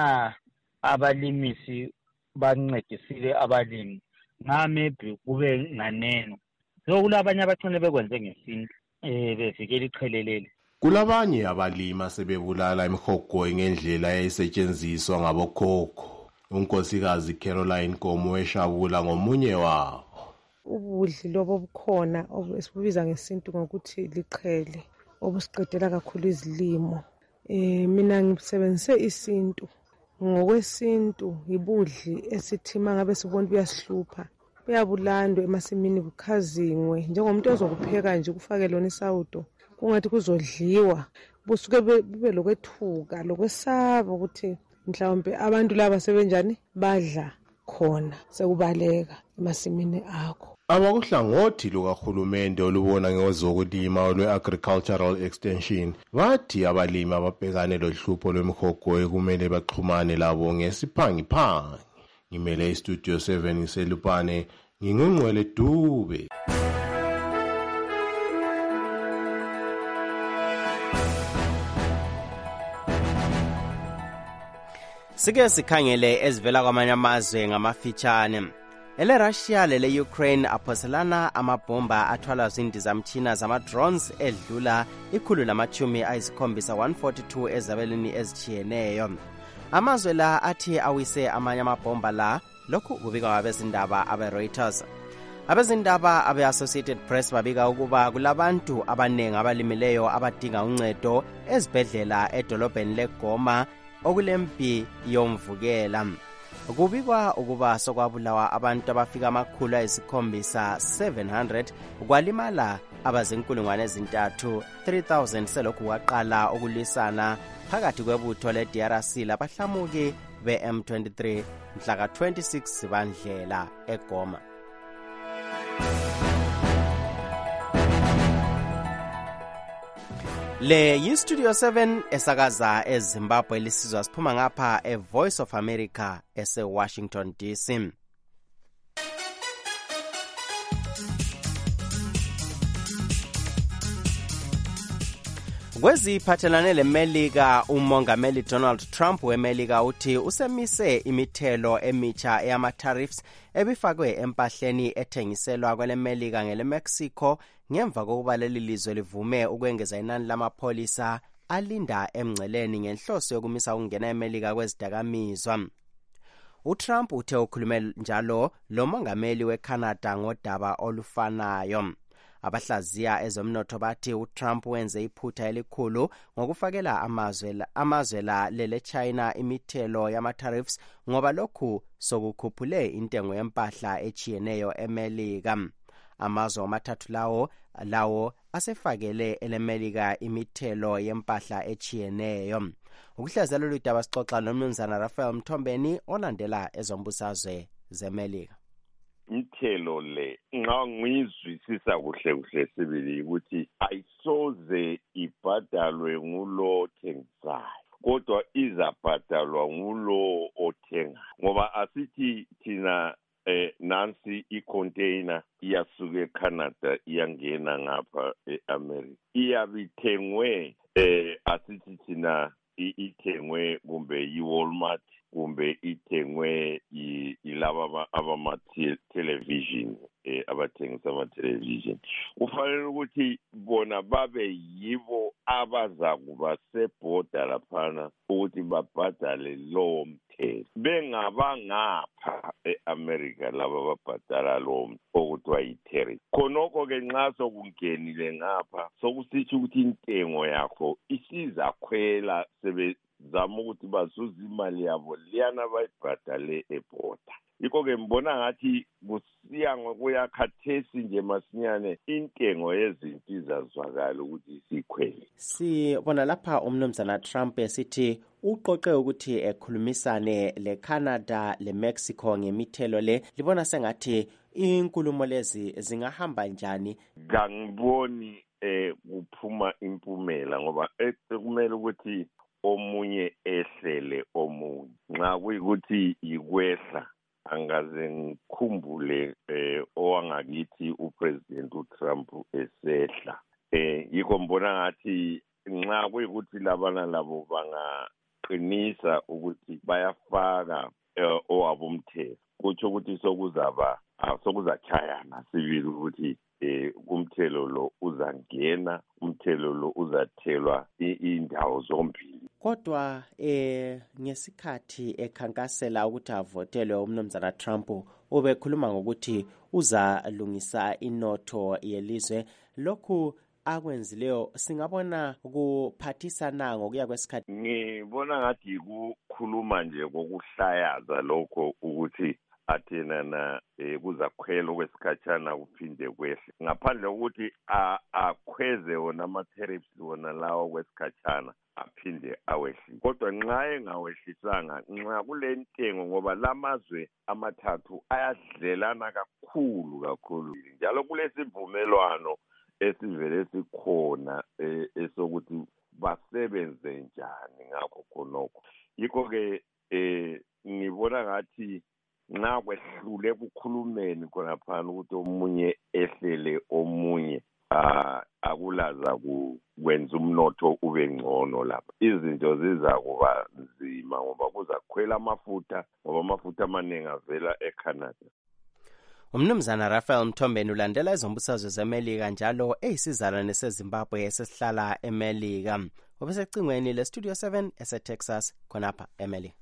abalimisi bancedisile abalimi maybe kube nganeno. So kulabanye abacane bekwenze ngesintu bevikela iqhelelele. Kulabanye abalimi sebebulala imihogoyi ngendlela eyayisetshenziswa ngabokhokho. uNkosikazi Caroline Komo eshabula ngomunye wabo. Ubudli lobo bukhona esibubiza ngesintu ngokuthi liqhele obusiqedela kakhulu izilimo. Mina ngisebenzise isintu. Ngokwesintu ibudli esithi mangabe sibona buyasihlupha kuyabulandwa emasimini kukhazingwe njengomuntu ozokupheka nje kufake lona isawudo kungathi kuzodliwa busuke bube lokwethuka lokwesaba ukuthi mhlawumbe abantu laba sebenjani badla khona sekubaleka emasimini akho. Abakuhlangothi lukahulumende olubona ngezokulima olwe-agricultural extension bathi abalimi ababhekane lohlupho lwemihogo kumele baxhumane labo ngesiphangiphangi. Ngimele istudio 7 ngiselupane ngingungcwele Dube. Sike sikhangele ezivela kwamanye amazwe ngamafitshane. EleRussia lele-Ukraine aphoselana amabhomba athwalwa zindizamtshina zama-drones edlula 142 ezabelweni ezitshiyeneyo. Amazwe la athi awise amanye amabhomba la, lokhu kubikwa ngabezindaba abe-Reuters. Abezindaba abe-Associated Press babika ukuba kulabantu abanengi abalimileyo abadinga uncedo ezibhedlela edolobheni leGoma okulempi yomvukela. Kubikwa ukuba sokwabulawa abantu abafika 700 kwalimala abazinkulungwane ezintathu 3000 selokhu waqala ukulwisana phakathi kwebutho le-DRC labahlamuki be-M23 mhlaka 26 Zibandlela eGoma. Le yi-Studio 7 esakaza eZimbabwe lisizwa siphuma ngapha eVoice of America ese-Washington DC. Kweziphathelane leMelika, umongameli Donald Trump weMelika uthi usemise imithelo emitsha eyama-tariffs ebifakwe empahleni ethengiselwa kweleMelika ngeleMexico ngemva kokuba leli lizwe livume ukwengeza inani lamapholisa alinda emngceleni ngenhloso yokumisa ukungena eMelika kwezidakamizwa. UTrump uthe ukhulume njalo lo mongameli weCanada ngodaba olufanayo. Abahlaziya ezomnotho bathi uTrump wenze iphutha elikhulu ngokufakela amazwe la lele-China imithelo yama-tariffs ngoba lokhu sokukhuphule intengo yempahla echiyeneyo eMelika. Amazwe amathathu lawo asefakele eleMelika imithelo yempahla echiyeneyo. Ukuhlaziya lolu daba sixoxa nomnumzana Raphael Mthombeni olandela ezombusazwe zeMelika. Imithelo le nxa ngiyizwisisa kuhle sibili ukuthi ayisoze ibhadalwe ngulo othengisayo kodwa izabhadalwa ngulo othenga ngoba asithi thina nansi icontainer iyasuka eCanada iyangena ngapha eAmerica iyabithengwe asithi thina ithengwe kumbe yiWalmart kumbe ithengwe ilaba abama-television abathengisa ama-television kufanele ukuthi bona babe yibo abazakuba sebhoda laphana ukuthi babhadale lowo mthelo bengabangapha e-America laba babhadala lowo okuthiwa yi-tariff. Khonokho-ke nxa sokungenile ngapha sokusitsho ukuthi intengo yakho isizakhwela zama ukuthi bazuze imali yabo liyana bayibhadale ebhoda. Yikho-ke mbona ngathi kusiya ngokuya khathesi nje masinyane intengo yezinto izazwakala ukuthi sikhwele. Sibona lapha umnumzana Trump esithi uqoqe ukuthi ekhulumisane leCanada leMexico ngemithelo le, libona sengathi inkulumo lezi zingahamba njani? Ngangiboni kuphuma impumela ngoba kumele ukuthi omunye ehlele omunye nxa kuyikuthi yikwehla angaze ngikhumbule owangakithi uPresident uTrump esehla yikho mbona ngathi nxa kuyikuthi labana labo bangaqinisa ukuthi bayafaka owabo umthetho kutsho ukuthi sokuzachayana sibili ukuthi umthelo lo uzangena umthelo lo uzathelwa indawo zombili. Kodwa ngesikhathi ekhankasela ukuthi avotelwe umnumzana Trump ubekhuluma ngokuthi uzalungisa inotho yelizwe. Lokhu akwenzileyo singabona kuphathisana ngokuya kwesikhathi. Ngibona ngathi kukhuluma nje kokuhlayaza lokho ukuthi athenana kuzakhwela okwesikhatshana kuphinde kwehle ngaphandle kokuthi akhweze wona ama-tariffs wona lawo kwesikhatshana aphinde awehli kodwa nxa engawehlisanga nxa kule ntengo ngoba lamazwe amathathu ayadlelana kakhulu njalo kulesivumelwano esivele sikhona esokuthi basebenze njani ngakho khonokho yikho-ke ngibona ngathi nxa kwehlule kukhulumeni khonaphana ukuthi omunye ehlele omunye akulaza kwenza umnotho ube ngcono lapha izinto ziza kuba nzima ngoba kuzakhwela amafutha ngoba amafutha amaningi avela eCanada. Umnumzana Raphael Mthombeni ulandela izombusazwe zeMelika njalo eyisizalwane seZimbabwe esesihlala eMelika. Obesecingweni leStudio 7 eseTexas khonapha eMelika.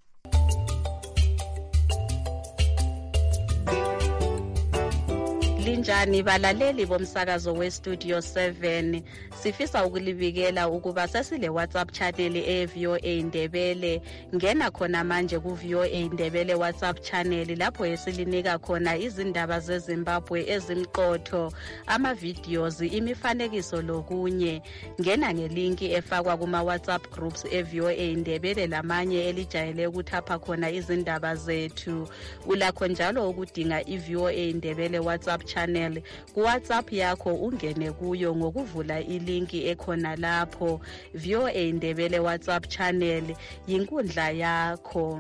Linjani balaleli bomsakazo weStudio 7 sifisa ukulibikela ukuba sesile WhatsApp channel eVOA Ndebele ngena khona manje kuVOA Ndebele WhatsApp channel lapho esilinika khona izindaba zeZimbabwe ezimqotho ama videos imifanekiso lokunye ngena ngelinki efakwa kuma WhatsApp groups eVOA Ndebele lamanye elijayele ukuthapha khona izindaba zethu ulakho njalo ukudinga iVOA Ndebele WhatsApp channel ku WhatsApp yakho ungene kuyo ngokuvula ilinki ekhona lapho VOA Ndebele WhatsApp channel yinkundla yakho.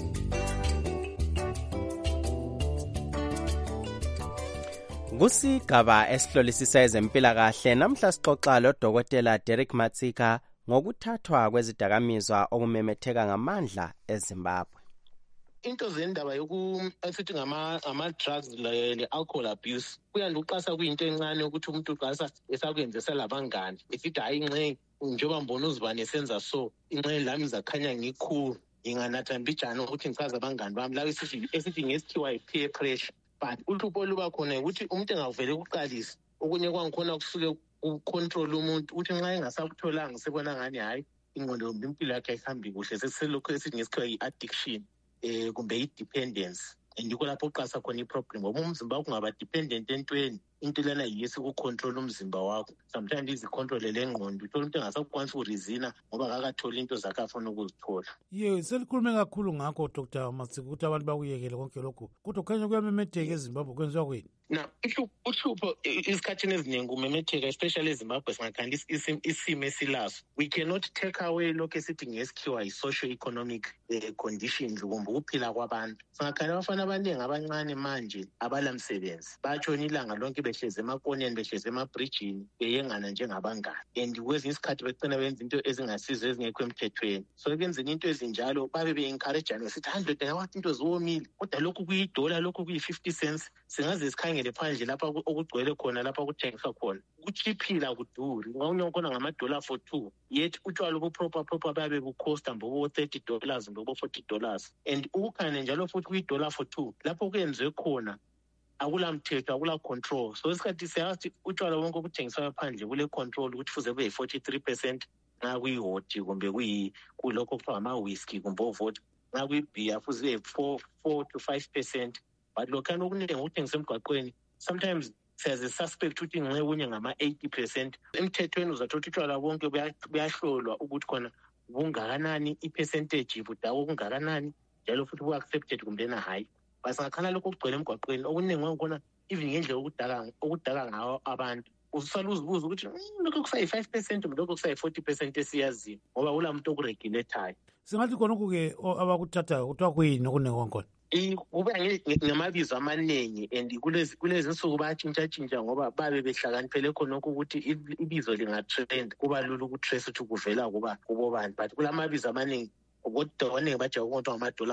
Kusigaba esihlolisisa ezempilakahle namhla sixoxa loDokotela Derek Matsika ngokuthathwa kwezidakamizwa okumemetheka ngamandla eZimbabwe. Into zendaba yokuthi ngama-drugs le-alcohol abuse kuyandiqasa kuyinto encane ukuthi umuntu uqasa esakwenzisa labangane esithi hayi inxe njengoba mbona uzibane esenza so inxe lami zakhanya ngikhulu nginganatha mbijana ukuthi ngichaza abangane bami la esithi ngesikhiwa yi-peer pressure but uhlupho oluba khona ukuthi umuntu engavele kuqalisa okunye kwangikhona kusuke ucontrol umuntu uthi nxa engasakutholanga sebona ngani hayi ingqondo yombi impilo yakhe ayihambi kuhle seselokhu esithi ngesikhiwa yi-addiction kumbe i-dependence andikho lapho uqasa khona iproblem ngoba umzimba wakho ungaba dependent entweni into lana yisi ukucontrol umzimba wakho sometimes izicontrol lengqondo uthola umuntu engasakwanisa ukurizina ngoba akakatholi into zakhe afuna ukuzithola. Selikhulume kakhulu ngakho Dr. Matsika ukuthi abantu bakuyekele konke lokhu kodwa kukhanya kuyamemetheka eZimbabwe kwenziwa kwini? Na uhlupho isikhathini eziningi kumemetheka especially eZimbabwe singakhanda isimo esilaso. We cannot take away lokho esithi ngesikhiwa yi-socio-economic conditions kumbe ukuphila kwabantu. Singakhanda abafana abaningi abancane manje abalamsebenzi batshona ilanga lonke behlezi emakoneni behlezi emabridgini beyengana njengabangane and kwezinye isikhathi becina benza into ezingasizo ezingekho emthethweni so ekwenzeni into ezinjalo babe be-encouragane besithi 100 yawathi into ziwomile kodwa lokhu kuyidola lokhu kuyi-50 cents singaze sikhangele phandle lapha okugcwele khona lapha okuthengiswa khona ukuchiphila kuduri ngawunye khona ngamadola 42 yet utshwala obuproper babe bukhosta mbobo $30 mbobo $40 and ukukhane njalo futhi kuyidola 42 lapho kuyenziwe khona akula mthetho akula control so isikhathi siyathi utshwala wonke okuthengiswa phandle kule control ukuthi fuze kube yi-43% nxa kuyihoti kumbe kulokho kuthiwa ama-whisky kumbe ovoti nxa kuyibeer fuze kube 4 to 5% but lokhana okuningi ukuthengisa emgwaqweni sometimes siyaze suspect ukuthi ngenxa kunye ngama-80% emthethweni uzathola utshwala bonke buyahlolwa ukuthi khona bungakanani i-percentage budako kungakanani njalo futhi bu-accepted kumbena hayi basingakhala lokho okugcwele emgwaqweni okuningi wangikhona even ngendlela okudaka ngawo abantu usala uzibuza ukuthi lokho kusayi-5% lokho kusayi-40% esiyaziyo ngoba kula muntu okuregulatayo. Singathi khonokhu-ke abakuthathayo kuthiwa kuyini okuningi wangikhona? Kuba ngamabizo amaningi and kulezi nsuku bayatshintsha ngoba babe behlakaniphele khonokho ukuthi ibizo lingatrend kuba lula ukutrace ukuthi kuvela kubobani but kulamabizo amaningi kodwa abaningi bajaye ukuthi ngama-$4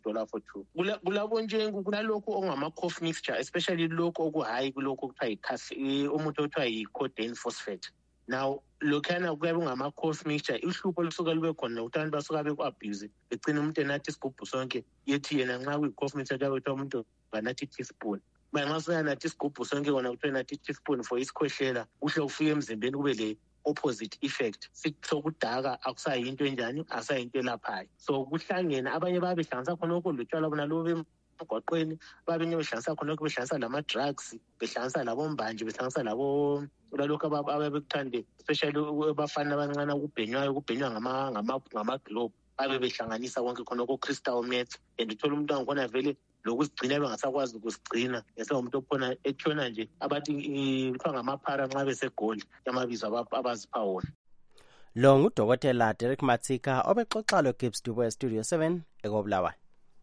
$2 kulabo nje kunalokho okungama-cough mixture especially lokho okuhayi kulokho okuthiwa umuthi okuthiwa yi-codeine phosphate. Now lokhana kuyabe ungama-cough mixture uhlupho olusuka lube khona ukuthi abantu basuka beku-abuse begcina umuntu enathi isigubhu sonke yethi yena nxa kuyi-cough mixture kuyabe kuthiwa umuntu banathi i-teaspoon manje nxa singanathi isigubhu sonke kona kuthiwa nathi i-teaspoon for isikhwehlela kuhle kufike emzimbeni kube le opposite effect sokudaka akusayinto enjani asayinto elaphayo so kuhlangene abanye babe behlanganisa khonokho lotshwala bona lobe emgwaqweni, babinye behlanganisa khonokho, behlanganisa lama-drugs, behlanganisa labombanje, behlanganisa lalokhu ababekuthande, especially abafana abancane ukubhenywa ngama-globe, babe behlanganisa konke khonokho crystal meth, and uthola umuntu angikhona vele lokuzigcina bengasakwazi ukusigcina ngesengumuntu okhona etshona nje abathi kuthiwa ngamaphara nxa besegoli amabizo abazipha wona. Lo ngudokotela Derek Matsika obexoxa loGibbs Dubo eStudio 7 eKobulawayo.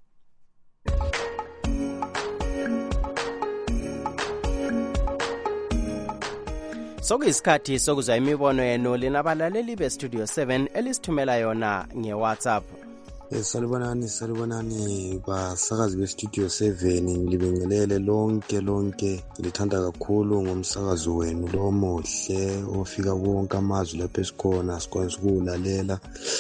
Sokuyisikhathi sokuzwa imibono yenu linabalaleli beStudio 7 elisithumela yona ngeWhatsApp. Salibonani basakazi beStudio 7, ngilibingelele lonke ngilithanda kakhulu ngomsakazo wenu lo muhle ofika wonke amazwi lapho esikhona sikwazi ukuwulalela.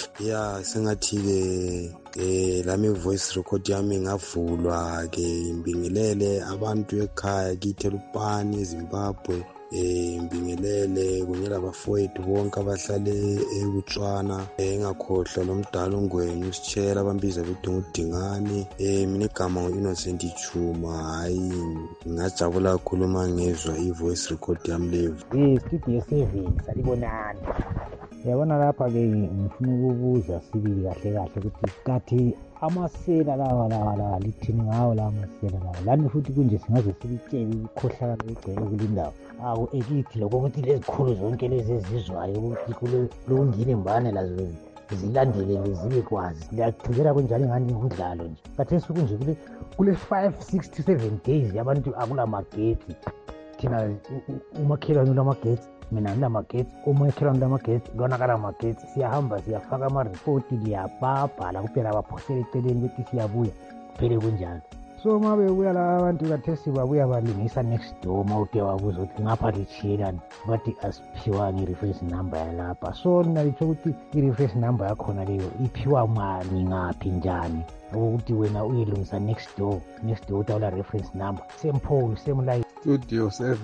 Sengathi ke lami voice record yami ngavulwa ke imbingelele abantu ekhaya kithi Lupani eZimbabwe, imbingelele kunye labafowethu bonke abahlale eBotswana, engakhohlwa lomdala ongweni usitshela abambiza bethi ngudingani. Mina igama ngu-Innocent Chuma. Hayi, ngajabula kakhulu uma ngezwa i-voice record yami leyo. Studio 7 salibonani. Yabona lapha ke ngifuna ukubuza sibili kahle ukuthi kathi amasela lawa lithini ngawo la masela lawa lani futhi kunje singaze silitshele ukukhohlakala egcwele kulindawo ekithi lokho ukuthi lezikhulu zonke lezi ezizwayo ukuthi kulungile imbane lazo zilandelele zibe kwazi liyathukela kunjani ngani ngudlalo nje kathesi kunje kule 567 days yabantu akulamagetsi thina umakhelwane lamagetsi mina ngilamagetsi umakhelwane lamagetsi lona kalamagetsi siyahamba siyafaka ama-report liyabhabhala kuphela abaphosele eceleni bethi siyabuya kuphele kunjalo. So uma bebuya laba abantu kathesi babuya balungisa next door uma uke wabuza ukuthi ngapha lithiyelani bathi asiphiwanga i-reference number yalapha. So nalitsho ukuthi i-reference number yakhona leyo iphiwa mani ngaphi njani ukuthi wena uyilungisa next door utawula reference number same pole same line. Studio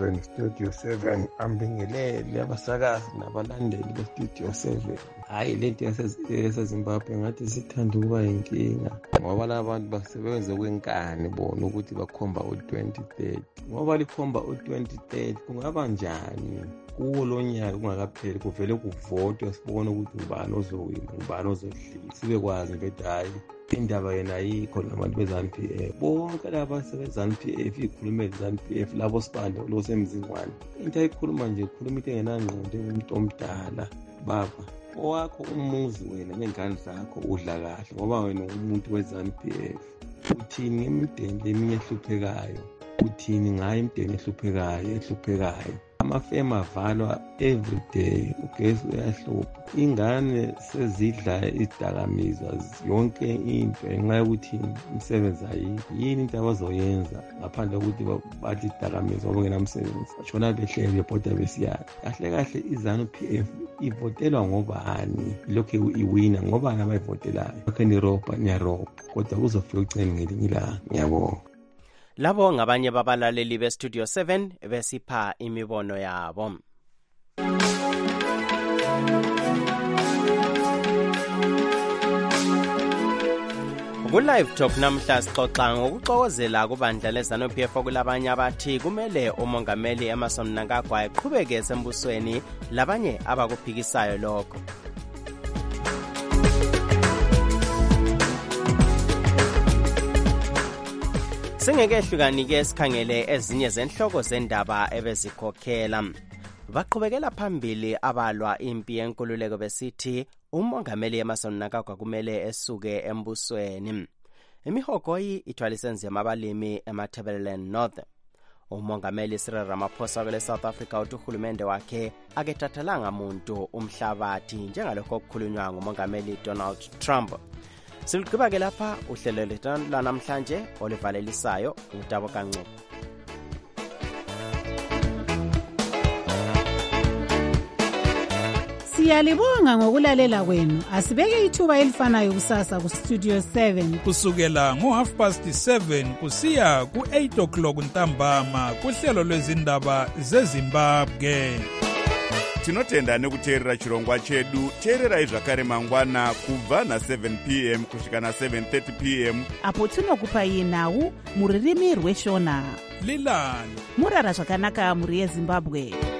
7 ambingelele abasakazi nabalandeli beStudio 7. Hayi lento yaseZimbabwe ngathi sithanda ukuba yinkinga ngoba labantu basebenze kwenkani bona ukuthi bakhomba u-2030 ngoba likhomba u-2030 kungaba njani kuwo lo nyaka kungakapheli kuvele kuvotwe sibone ukuthi ubani ozowina ubani ozohlisa sibe kwazi ukuthi hayi indaba yena ayikho labantu beZANU-PF bonke laba sebeZANU-PF ikhulumele ZANU-PF labo sibande losemzingwane into ayikhuluma nje ikhuluma into engenangqondo umuntu omdala baba owakho umuzi wena nengane zakho udla kahle ngoba wena umuntu weZANU-PF uthini imideni eminye ehluphekayo uthini ngayo imideni ehluphekayo amafema avalwa every day ugesi uyahlupha ingane sezidla izidakamizwa yonke into ngenxa yokuthi umsebenzi ayikho yini into abazoyenza ngaphandle kokuthi bathi izidakamizwa bangenamsebenzi bashona behleli bebhoda besiyana kahle iZANU-PF ivotelwa ngobani lokhu iwina ngobani abayivotelayo lokhu niyarobha kodwa kuzofika uceni ngelinye ilanga. Ngiyabonga. Labo ngabanye babalaleli beStudio 7 besipha imibono yabo. Ku-Live Talk namhla sixoxa ngokuxokozela kubandla leZANU-PF okulabanye abathi kumele umongameli Emmerson Mnangagwa eqhubeke esembusweni labanye abakuphikisayo lokho. Singekehlukanike sikhangele ezinye zenhloko zendaba ebezikhokhela. Baqhubekela phambili abalwa impi yenkululeko besithi umongameli Emmerson Mnangagwa kumele esuke embusweni. Imihogoyi ithwalise nzima abalimi eMatabeleland North. Umongameli Cyril Ramaphosa kwele South Africa uthi uhulumende wakhe aketathalanga muntu umhlabathi njengalokho okukhulunywa ngumongameli Donald Trump. Siligqiba ke lapha uhlelo lethu namhlanje olivalelisayo uTabo Kancu. Siyalibonga ngokulalela kwenu. Asibeke ithuba elifanayo kusasa ku Studio 7 kusukela ngo7:30 kusiya ku8 o'clock ntambama kuhlelo lwezindaba zeZimbabwe. tinotenda nekuteerera chirongwa chedu. Teererai zvakare mangwana kubva na7 p.m. kusvika na7:30 p.m. apo tinokupai nhau muririmi rweshona. Lilani murara zvakanaka muri yeZimbabwe.